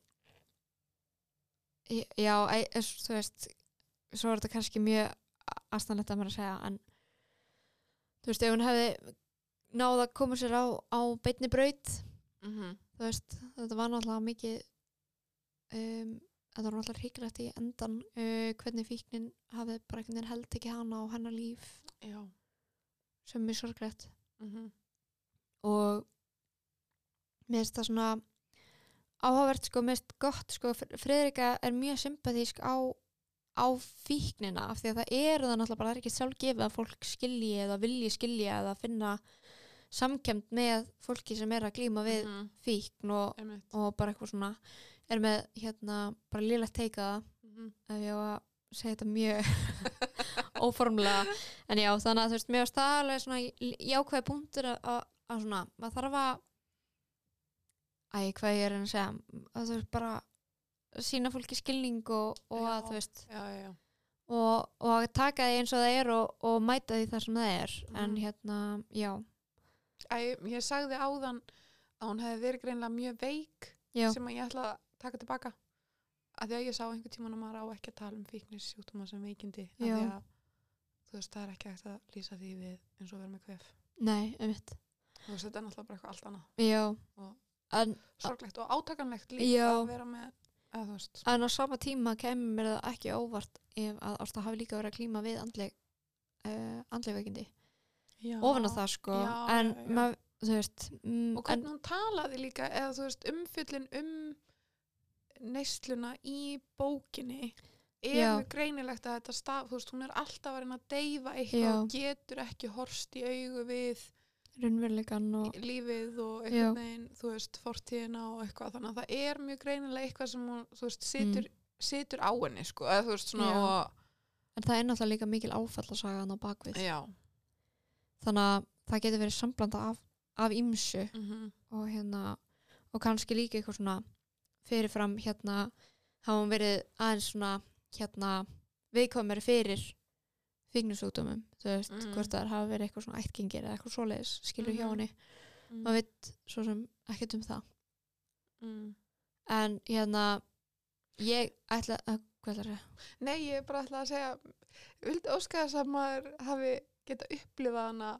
Speaker 1: Í- já, e, e, þú veist svo er þetta kannski mjög aðstæðanlegt að maður að segja en þú veist, ef hún hefði náð að koma sér á, á beinni braut
Speaker 2: mm -hmm.
Speaker 1: þú veist, þetta var náttúrulega mikið um, þetta var náttúrulega hryggilegt í endan uh, hvernig fíknin hafði bara einhvern veginn held ekki hana á hennar líf
Speaker 2: já
Speaker 1: sem er mjög sorglegt
Speaker 2: mm -hmm.
Speaker 1: og mér finnst það svona áhugavert sko, mér finnst gott sko, Friðrika er mjög sympatísk á, á fíknina af því að það er það náttúrulega bara, það er ekki sjálfgefið að fólk skilji eða vilji skilja eða finna samkemd með fólki sem er að glíma við
Speaker 2: mm -hmm.
Speaker 1: fíkn og,
Speaker 2: einmitt
Speaker 1: og bara eitthvað svona er með hérna bara lélegt teika
Speaker 2: mm -hmm.
Speaker 1: ef ég á að segja þetta mjög óformlega en já, þannig að þú veist, mér varst það alveg svona jákvæði punktur að, að, að svona, maður þarf að æ, hvað ég er að reyna að segja að þú veist, bara sína fólki skilning og, og að
Speaker 2: Já.
Speaker 1: þú veist
Speaker 2: já, já, já
Speaker 1: og, og að taka því eins og það er og, og mæta því þar sem það er
Speaker 2: Mhm.
Speaker 1: en hérna, já
Speaker 2: Æ, ég sagði áðan að hún hefði verið greinilega mjög veik
Speaker 1: Já.
Speaker 2: sem að ég ætla að taka tilbaka að því að ég sá einhvern tímann að maður á ekki að tala um fíknissjúkdóma sem veikindi að
Speaker 1: Já.
Speaker 2: því að þú veist, það er ekki hægt að lýsa því við eins og vera með kvef
Speaker 1: Nei, einmitt.
Speaker 2: þú veist, þetta er náttúrulega bara eitthvað allt annað
Speaker 1: Já.
Speaker 2: Og-
Speaker 1: En,
Speaker 2: sorglegt og átakanlegt líka
Speaker 1: Já.
Speaker 2: að vera með eða þú veist
Speaker 1: en á sama tíma kemur mér það ekki óvart ef að Ásta hafi líka verið að klíma við andleg, uh, andleg veikindi.
Speaker 2: já.
Speaker 1: Ofan á það, sko.
Speaker 2: Já,
Speaker 1: en
Speaker 2: já, já.
Speaker 1: maður, þú veist, mm,
Speaker 2: og hvernig hún talaði líka eða þú veist, umfyllin um neysluna í bókinni er
Speaker 1: Já.
Speaker 2: mjög greinilegt að þetta staf, þú veist, hún er alltaf að reyna að deyfa eitthvað
Speaker 1: Já.
Speaker 2: og getur ekki horst í augu við
Speaker 1: en raunveruleikann og,
Speaker 2: lífið og
Speaker 1: Já.
Speaker 2: einhvern veginn, þú veist, fortíðina og eitthvað, þannig að það er mjög greinilega eitthvað sem hún, þú veist, situr, situr á henni, sko, eða þú veist, svona
Speaker 1: Mm. Já.
Speaker 2: og,
Speaker 1: en það er náttúrulega líka mikil áfallasagan á bakvið.
Speaker 2: já,
Speaker 1: Þannig að það getur verið samblanda af, af ýmsu
Speaker 2: mhm,
Speaker 1: og hérna, og kannski líka eitthvað svona fyrirfram hérna, hafa hún verið aðeins svona hérna, viðkvæmari fyrir fíknisjúkdómum, þú veist,
Speaker 2: Mhm.
Speaker 1: hvort það hafa verið eitthvað svona ættgengir eða eitthvað svoleiðis, skilur hjá
Speaker 2: Mhm.
Speaker 1: henni,
Speaker 2: mm,
Speaker 1: maður veit svo sem ekkert um það,
Speaker 2: mm.
Speaker 1: en hérna ég ætla að, hvað ætla að segja?
Speaker 2: Nei, ég bara ætla að segja vildi óska þess að maður hafi geta upplifað hana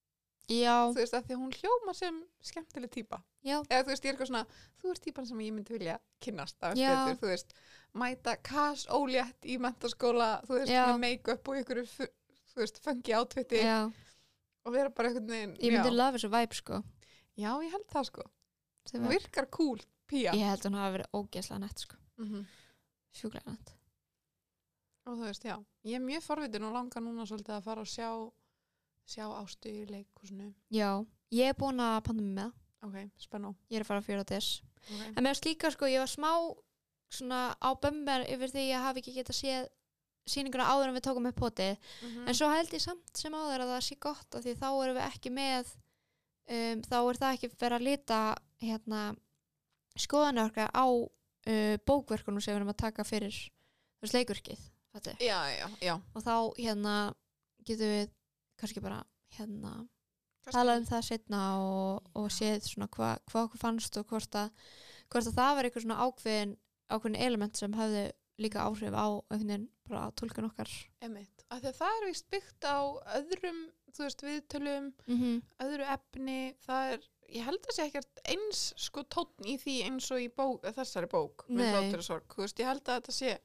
Speaker 1: Já,
Speaker 2: þú veist, að því að hún hljóma sem skemmtileg típa
Speaker 1: já,
Speaker 2: eða þú veist, ég er eitthvað svona þú ert típan sem ég myndi vilja kynnast af
Speaker 1: Já.
Speaker 2: betur, þú veist, mæta kass ólétt í menntaskóla, þú veist,
Speaker 1: Já.
Speaker 2: með make-up og ykkur þú veist, funky outfiti
Speaker 1: já,
Speaker 2: og vera bara einhvern veginn
Speaker 1: ég myndi
Speaker 2: já.
Speaker 1: lafa þessu væp sko,
Speaker 2: já, ég held það sko,
Speaker 1: sem
Speaker 2: hún
Speaker 1: er,
Speaker 2: virkar cool pía
Speaker 1: ég held að hún hafa verið ógeðslega nett sko,
Speaker 2: mm
Speaker 1: sjúklega nett.
Speaker 2: og þú veist, já, ég er mjög forvitin og langar núna svolítið að fara og sjá sjá Ástu í leikhúsinu
Speaker 1: Já, ég er búin að panta mig með,
Speaker 2: ok, spennó
Speaker 1: ég er að fara að fjóra þess.
Speaker 2: okay.
Speaker 1: En mér varst líka sko, ég var smá svona á bömmar yfir því að ég hafi ekki getað séð sýninguna áður en við tókum upp potið.
Speaker 2: mm
Speaker 1: En svo held ég samt sem áður að það sé gott af því þá erum við ekki með, um, þá er það ekki fyrir að lita hérna, skoðanir okkar á uh, bókverkunum sem við erum að taka fyrir þú veist, leikverkið. Fattu?
Speaker 2: já, já, já
Speaker 1: Og þá hérna getum við kannski bara hérna
Speaker 2: Kannski-
Speaker 1: talað um það setna og, og séð svona hvað hva okkur fannst og hvort að, hvort að það var eitthvað svona ákveðin, ákveðin element sem hafði líka áhrif á einhvern veginn bara tólkun okkar.
Speaker 2: Einmitt, af því að það er víst byggt á öðrum, þú veist, viðtölum,
Speaker 1: Mm -hmm.
Speaker 2: öðru efni, það er, ég held að sé ekkert eins sko tónn í því eins og í bók, þessari bók, með
Speaker 1: Nei.
Speaker 2: Hlátur og sorg, þú veist, ég held að þetta sé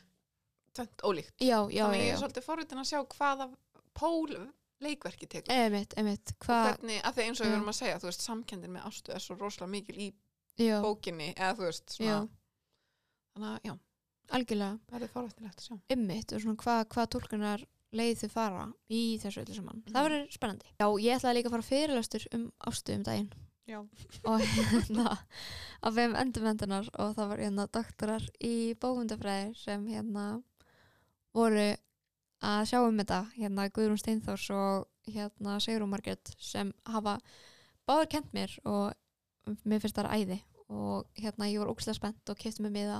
Speaker 2: tvennt ólíkt.
Speaker 1: Já, já,
Speaker 2: Þannig
Speaker 1: já.
Speaker 2: ég er
Speaker 1: já.
Speaker 2: svolítið forvitin að sjá hvaða pól leikverki tekur.
Speaker 1: Einmitt, einmitt.
Speaker 2: Og
Speaker 1: Hvað,
Speaker 2: hvernig, af því eins og við
Speaker 1: Já.
Speaker 2: erum að segja, þú veist, samkendin með Ástu er svo rosalega mikil í
Speaker 1: já,
Speaker 2: bókinni, eða þú veist, svona,
Speaker 1: Já.
Speaker 2: þannig að, já,
Speaker 1: algjörlega,
Speaker 2: það er forvitinlegt að sjá.
Speaker 1: einmitt og svona hvað, hvað tólkunar leið þau fara í þessu öllu saman.
Speaker 2: Mhm.
Speaker 1: Það verður spennandi. Já, ég ætlaði líka að fara fyrirlestur um Ástu um daginn.
Speaker 2: Já.
Speaker 1: Og hérna á vegum endurmenntunar og það var hérna doktorar í bókmyndafræði sem hérna voru að sjá um þetta, hérna Guðrún Steinþórs og hérna Sigrún Margrét sem hafa báður kent mér og mér finnst það æði og hérna ég var ógeðslega spennt og keypti mér miða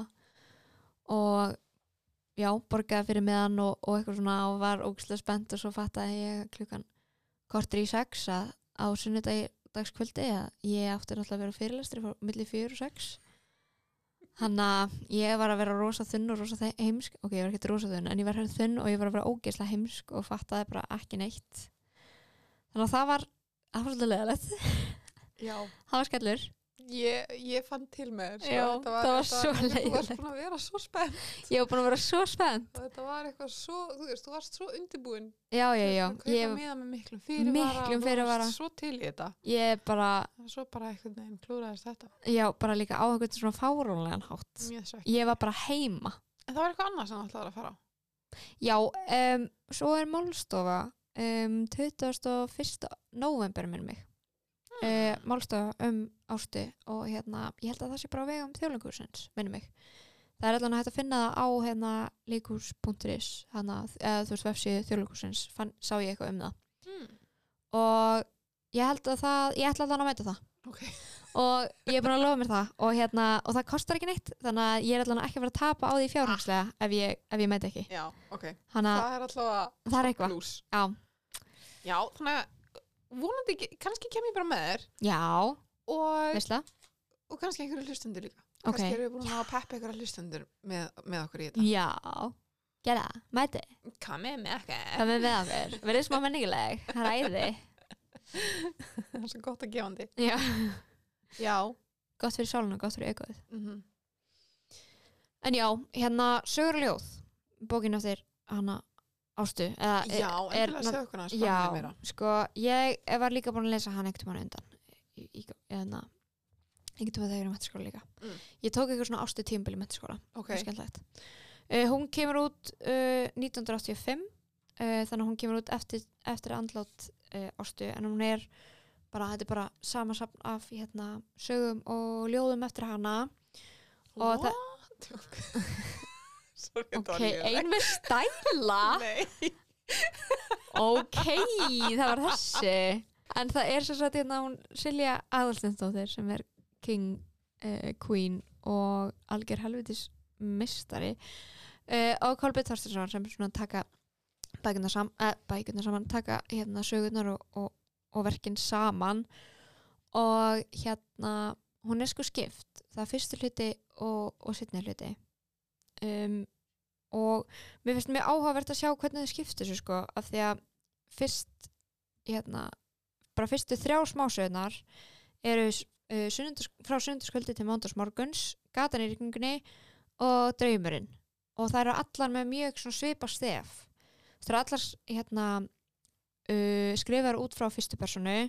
Speaker 1: og já, borgaði fyrir miðan og, og eitthvað svona og var ógeðslega spennt og svo fattaði ég klukkan korter í sex að á sunnudagi dagskvöldi að ég átti náttúrulega að vera á fyrirlestri frá milli fjögur og sex. Þannig að ég var að vera rosa þunn og rosa þe- heimsk, ok, ég var ekki rosa þunn en ég var hér þunn og ég var að vera ógeðslega heimsk og fattaði bara ekki neitt. Þannig að það var, það var svolítið leiðilegt.
Speaker 2: Já.
Speaker 1: Það var skellur.
Speaker 2: Ég, ég fann til með þér,
Speaker 1: Já,
Speaker 2: þetta var,
Speaker 1: það var
Speaker 2: þetta
Speaker 1: svo
Speaker 2: Þú varst
Speaker 1: leiðilegt.
Speaker 2: búin að vera svo spennt
Speaker 1: Ég var búin að vera svo spennt.
Speaker 2: og þetta var eitthvað svo, þú veist, þú varst svo undirbúin
Speaker 1: Já, já, já.
Speaker 2: Kaupa
Speaker 1: Ég,
Speaker 2: miða með miklum fyrirvara
Speaker 1: Miklum
Speaker 2: og þú
Speaker 1: fyrirvara.
Speaker 2: varst svo til í þetta
Speaker 1: ég bara,
Speaker 2: svo bara einhvern veginn klúraðist þetta
Speaker 1: já, bara líka á einhvern svona fáránlegan hátt.
Speaker 2: mjög svekk
Speaker 1: Ég var bara heima.
Speaker 2: en það var eitthvað annað sem þú ætlaðir að fara á
Speaker 1: Já, um, svo er málstofa um, tuttugasta og fyrsta nóvember minn mig. Uh, málstofa um Ástu og hérna, ég held að það sé bara á vegum þjóðleikhússins, minnum mig. Það er allan að hægt að finna það á hérna leikhús punktur is, hana, eða þú veist vefsíðu þjóðleikhússins, fann, sá ég eitthvað um það.
Speaker 2: hmm.
Speaker 1: Og ég held að það, ég ætla allan að mæta það.
Speaker 2: ok,
Speaker 1: Og ég er búin að lofa mér það og hérna, og það kostar ekki neitt, þannig að ég er allan ekki að vera að tapa á því fjárhagslega ef ég, ef ég mæti ekki.
Speaker 2: já, ok
Speaker 1: Þannig að
Speaker 2: það er alltaf að
Speaker 1: það er eitthvað.
Speaker 2: plús
Speaker 1: Já,
Speaker 2: já, þannig að vonandi, ekki- kannski kem ég bara með þér
Speaker 1: já,
Speaker 2: og,
Speaker 1: Veistla?
Speaker 2: og kannski einhverju hlustendur líka
Speaker 1: Ok.
Speaker 2: kannski erum við búin að peppa einhverju hlustendur með, með okkur í þetta
Speaker 1: Já, gera það, mæti
Speaker 2: komið með okkur
Speaker 1: Það með með okkur, verið smá menningileg Það er æði
Speaker 2: það er svo gott að gefandi
Speaker 1: Já,
Speaker 2: já
Speaker 1: gott fyrir sáluna, gott fyrir auðgóð
Speaker 2: mm
Speaker 1: En já, hérna Sögur og ljóð Bókin eftir hana Ástu eða,
Speaker 2: já,
Speaker 1: er-
Speaker 2: endilega segja okkur aðeins
Speaker 1: Já,
Speaker 2: frá henni meira
Speaker 1: sko, ég var líka búin að lesa hann ekkert mann undan í, í, eðna, einhvern tíma þegar ég er í menntaskóla líka
Speaker 2: Mm.
Speaker 1: Ég tók eitthvað svona Ástu tímabil í menntaskóla
Speaker 2: ok,
Speaker 1: Það er skemmtilegt uh, Hún kemur út uh, nítján hundruð áttatíu og fimm uh, þannig að hún kemur út eftir, eftir andlát uh, Ástu en hún er bara, þetta er bara samansafn af hérna, sögum og ljóðum eftir hana og það,
Speaker 2: What? Sorry, þetta
Speaker 1: ok,
Speaker 2: var lélegt.
Speaker 1: ein með stæla
Speaker 2: Nei.
Speaker 1: ok, það var þessi en það er svo satt hérna hún Silja Aðalsteinsdóttir sem er King, uh, Queen og algjör helvitis mistari uh, og Kolbeinn Þorsteinsson sem svona taka bækurnar sam, uh, bækurnar saman taka hérna sögurnar og, og, og verkin saman og hérna hún er sko skipt það er fyrstu hluti og, og seinni hluti um, og mér finnst mjög áhugavert að sjá hvernig þau skiptu þessu sko af því að fyrst hérna bara fyrstu þrjá smásögurnar eru uh, sunnundas, frá sunnundaskvöldi til mándagsmorguns gatan í rigningunni og draumurinn og það eru allar með mjög svona svipa stef það eru allar hérna uh, skrifar út frá fyrstu personu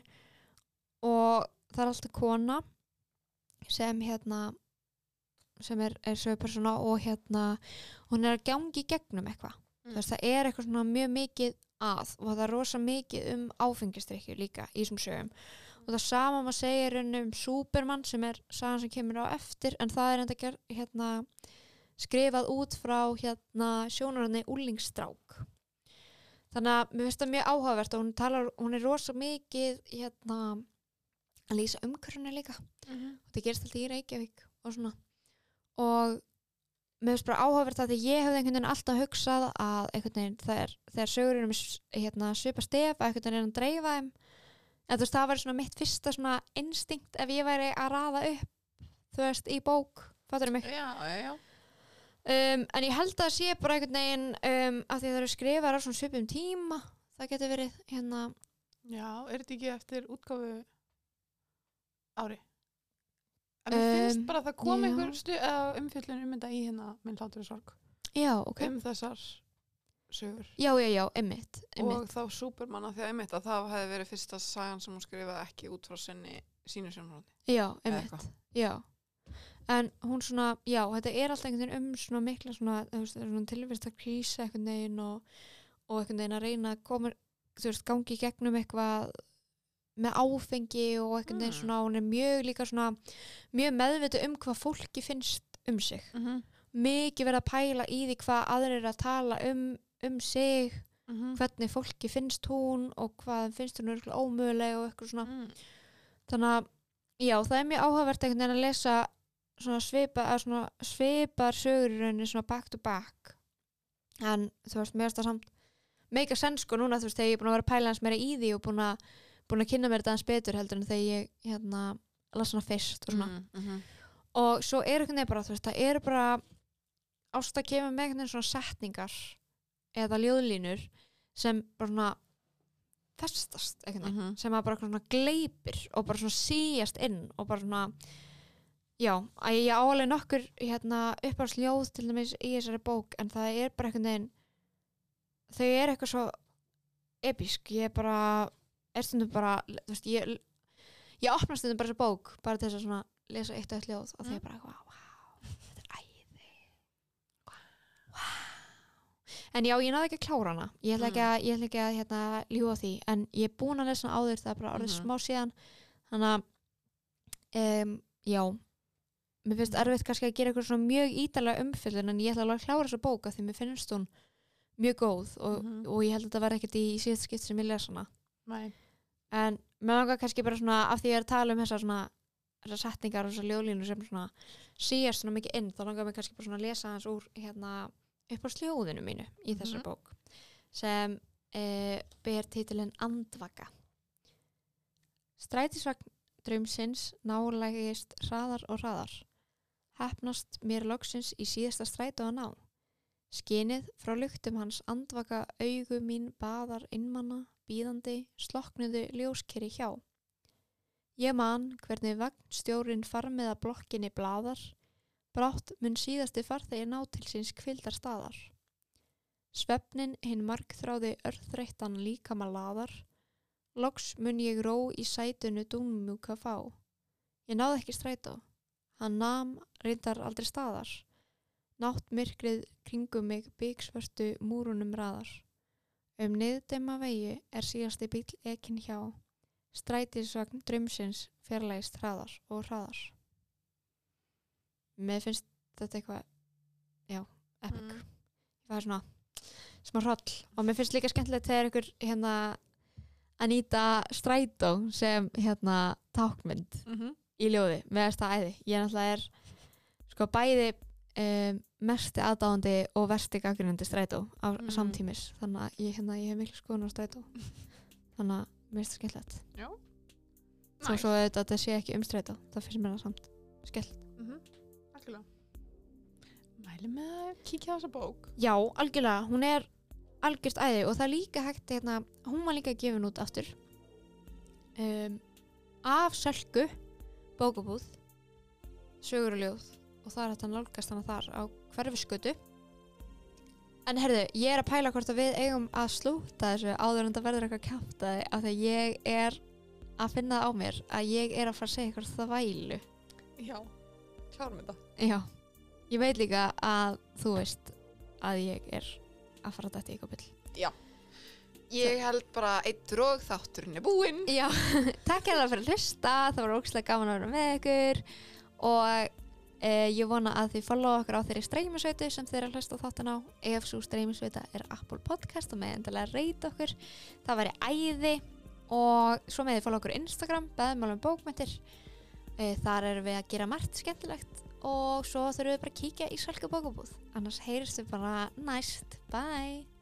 Speaker 1: og það er alltaf kona sem hérna sem er, er sögupersona og hérna hún er að gangi gegnum eitthvað
Speaker 2: Mm.
Speaker 1: þess það er eitthvað svona mjög mikið að og það er rosa mikið um áfengistrykju líka í þessum sögum og það sama maður segir um Superman sem er sagan sem kemur á eftir en það er enda ger, hérna skrifað út frá hérna sjónarhorni úlingsstrák þannig að mér finnst það mjög áhugavert og hún talar, hún er rosa mikið hérna að lýsa umhverfinu líka
Speaker 2: Mhm.
Speaker 1: og það gerist alltaf í Reykjavík og svona og mér finnst bara áhugavert að því ég hefði einhvern veginn alltaf hugsað að einhvern veginn þegar, þegar sögur eru með hérna, svipa stef að einhvern veginn er að dreifa þeim en þú veist það var svona mitt fyrsta svona instinkt ef ég væri að raða upp þú veist í bók, fattur mig
Speaker 2: já, já, já
Speaker 1: um, en ég held að það sé bara einhvern veginn um, að því það eru skrifar á svona svipum tíma það getur verið hérna
Speaker 2: Já, er þetta ekki eftir útgáfu ári? En mér finnst
Speaker 1: Um,
Speaker 2: bara að það kom
Speaker 1: já.
Speaker 2: einhver stu, uh, umfjöllun um þetta í hérna minn hlátur og sorg
Speaker 1: já, ok,
Speaker 2: um þessar sögur
Speaker 1: já, já, já, einmitt, einmitt.
Speaker 2: og þá Superman að því að einmitt að það hefði verið fyrsta sagan sem hún skrifaði ekki út frá sinni sínu sjónarhorni.
Speaker 1: já,
Speaker 2: Eða
Speaker 1: einmitt já en hún svona, já, þetta er alltaf einhvern veginn um svona mikla svona, þú veist, svona tilvist að krísa einhvern veginn og, og einhvern veginn að reyna að koma, þú veist, gangi í gegnum eitthvað með áfengi og einhvern veginn
Speaker 2: Mm.
Speaker 1: svona, hún er mjög líka svona mjög meðvitað um hvað fólki finnst um sig
Speaker 2: Mm -hmm.
Speaker 1: mikið verið að pæla í því hvað aðrir eru að tala um, um sig
Speaker 2: Mm -hmm.
Speaker 1: hvernig fólki finnst hún og hvað finnst hún örugglega ómöguleg og eitthvað svona
Speaker 2: mm.
Speaker 1: þannig að, já, það er mjög áhugavert einhvern veginn að lesa svona svipa, að svona svipar sögur í rauninni svona back to back en þú veist, mér finnst það samt make a sense sko núna, þú veist, þegar ég er búin að vera að pæla hans meira í því og búin að, búin að kynna mér þetta aðeins betur heldur en þegar ég, hérna, las hana fyrst og svona
Speaker 2: Mm -hmm.
Speaker 1: og svo er einhvern veginn bara, þú veist, það eru bara Ásta kemur með einhvern veginn svona setningar eða ljóðlínur sem bara svona festast einhvern veginn,
Speaker 2: Mhm.
Speaker 1: sem að bara svona gleipir og bara svona síjast inn og bara svona já, að ég álega nokkur hérna uppáhaldsljóð til dæmis í þessari bók en það er bara einhvern veginn þau er eitthvað svo episk, ég er bara er stundum bara, þú veist, ég ég opna stundum bara þessa bók bara til þess að svona lesa eitt og eitt ljóð og
Speaker 2: Mm.
Speaker 1: það er bara, wow, wow, þetta er æði wow en já, ég náði ekki að klára hana ég ætla ekki að, ég ætla ekki að hérna, ljúga því en ég er búin að lesa hana áður það er bara orðið
Speaker 2: Mhm.
Speaker 1: smá síðan þannig að um, já mér finnst erfitt kannski að gera eitthvað svona mjög ítalega umfyllun en ég ætla alveg að klára þessa bóka því mér finnst hún mjög góð og,
Speaker 2: Mhm.
Speaker 1: og ég held að þetta verði ekkert í síðast skipt sem ég lesa hana
Speaker 2: Nei.
Speaker 1: en mér langar kannski bara svona af því ég er að tala um þessar svona þessar setningar og þessar ljóðlínur sem svona síast svona mikið inn þá langar mér kannski bara svona að lesa hans úr hérna upp á sljóðinu mínu í þessar
Speaker 2: Mhm.
Speaker 1: bók sem e, ber titilinn Andvaka. Strætisvagn draumsins nálægist hraðar og hraðar. Heppnast mér loksins í síðasta strætó að ná. Skinið frá lyktum hans andvaka augu mín baðar innmanna, bíðandi, slokknuðu ljóskeri hjá. Ég man hvernig vagnstjórinn farmiða blokkinni blaðar, brátt mun síðasti farþegi ná til síns kvildar staðar. Svefnin hinn margþráði örþreyttan líkama laðar, loks mun ég ró í sætunu dúnmjúka fá. Ég náði ekki strætó, hann nam reyndar aldrei staðar. Nátt myrkrið kringum mig biksvörtu múrunum raðar. Um niðdema vegi er síðasti bíll ekinn hjá. Strætisvagn draumsins fjarlægist hraðar og hraðar. Mér finnst þetta eitthvað, já, epic. Mm. Ég var svona smá hroll og mér finnst líka skemmtilegt þegar ykkur hérna Anita Strætó sem hérna tákmynd
Speaker 2: Mhm.
Speaker 1: í ljóði með þesta æði. Ég náttúrulega er sko bæði um, mesti aðdáandi og versti gagnrýnandi Strætó á
Speaker 2: Mm.
Speaker 1: samtímis. Þannig að ég, hérna, ég hef miklu skoðun á Strætó. Þannig að mér finnst það skemmtilegt.
Speaker 2: Já.
Speaker 1: Þó svo auðvitað að þetta sé ekki um Strætó. Það finnst mér það samt skemmtilegt.
Speaker 2: Mhm. Algjörlega. Mæli með að kíkja á þessa bók.
Speaker 1: Já, algjörlega. Hún er algjört æði og það er líka hægt hérna, hún var líka gefin út aftur um, af Sölku bókabúð sögur og ljóð og það er hægt að nálgast hana þar á Hverfisgötu. En herðu, ég er að pæla hvort að við eigum að slúta þessu áður en það verður eitthvað kjaftaði af því að ég er að finna það á mér að ég er að fara að segja eitthvað þvælu.
Speaker 2: Já. Klárum þetta.
Speaker 1: Já, ég veit líka að þú veist að ég er að fara að dætti eitthvað byll.
Speaker 2: Já. Ég held bara eitt og þátturinn er búinn.
Speaker 1: Já, takk hérlega fyrir að hlusta, það var ógeðslega gaman að vera með ykkur og e, ég vona að þið follow okkur á þeirri streymisveitu sem þeir að hlusta á þáttan á. Ef svo streymisveita er Apple Podcast og með endilega reyta okkur, það væri æði og svo með þið follow okkur á Instagram, beðmálum bókmenntir, e, þar erum við að gera margt skemmtilegt og svo þurfum við bara að kíkja í Sölku bókabúð, annars heyrist við bara næst, bye!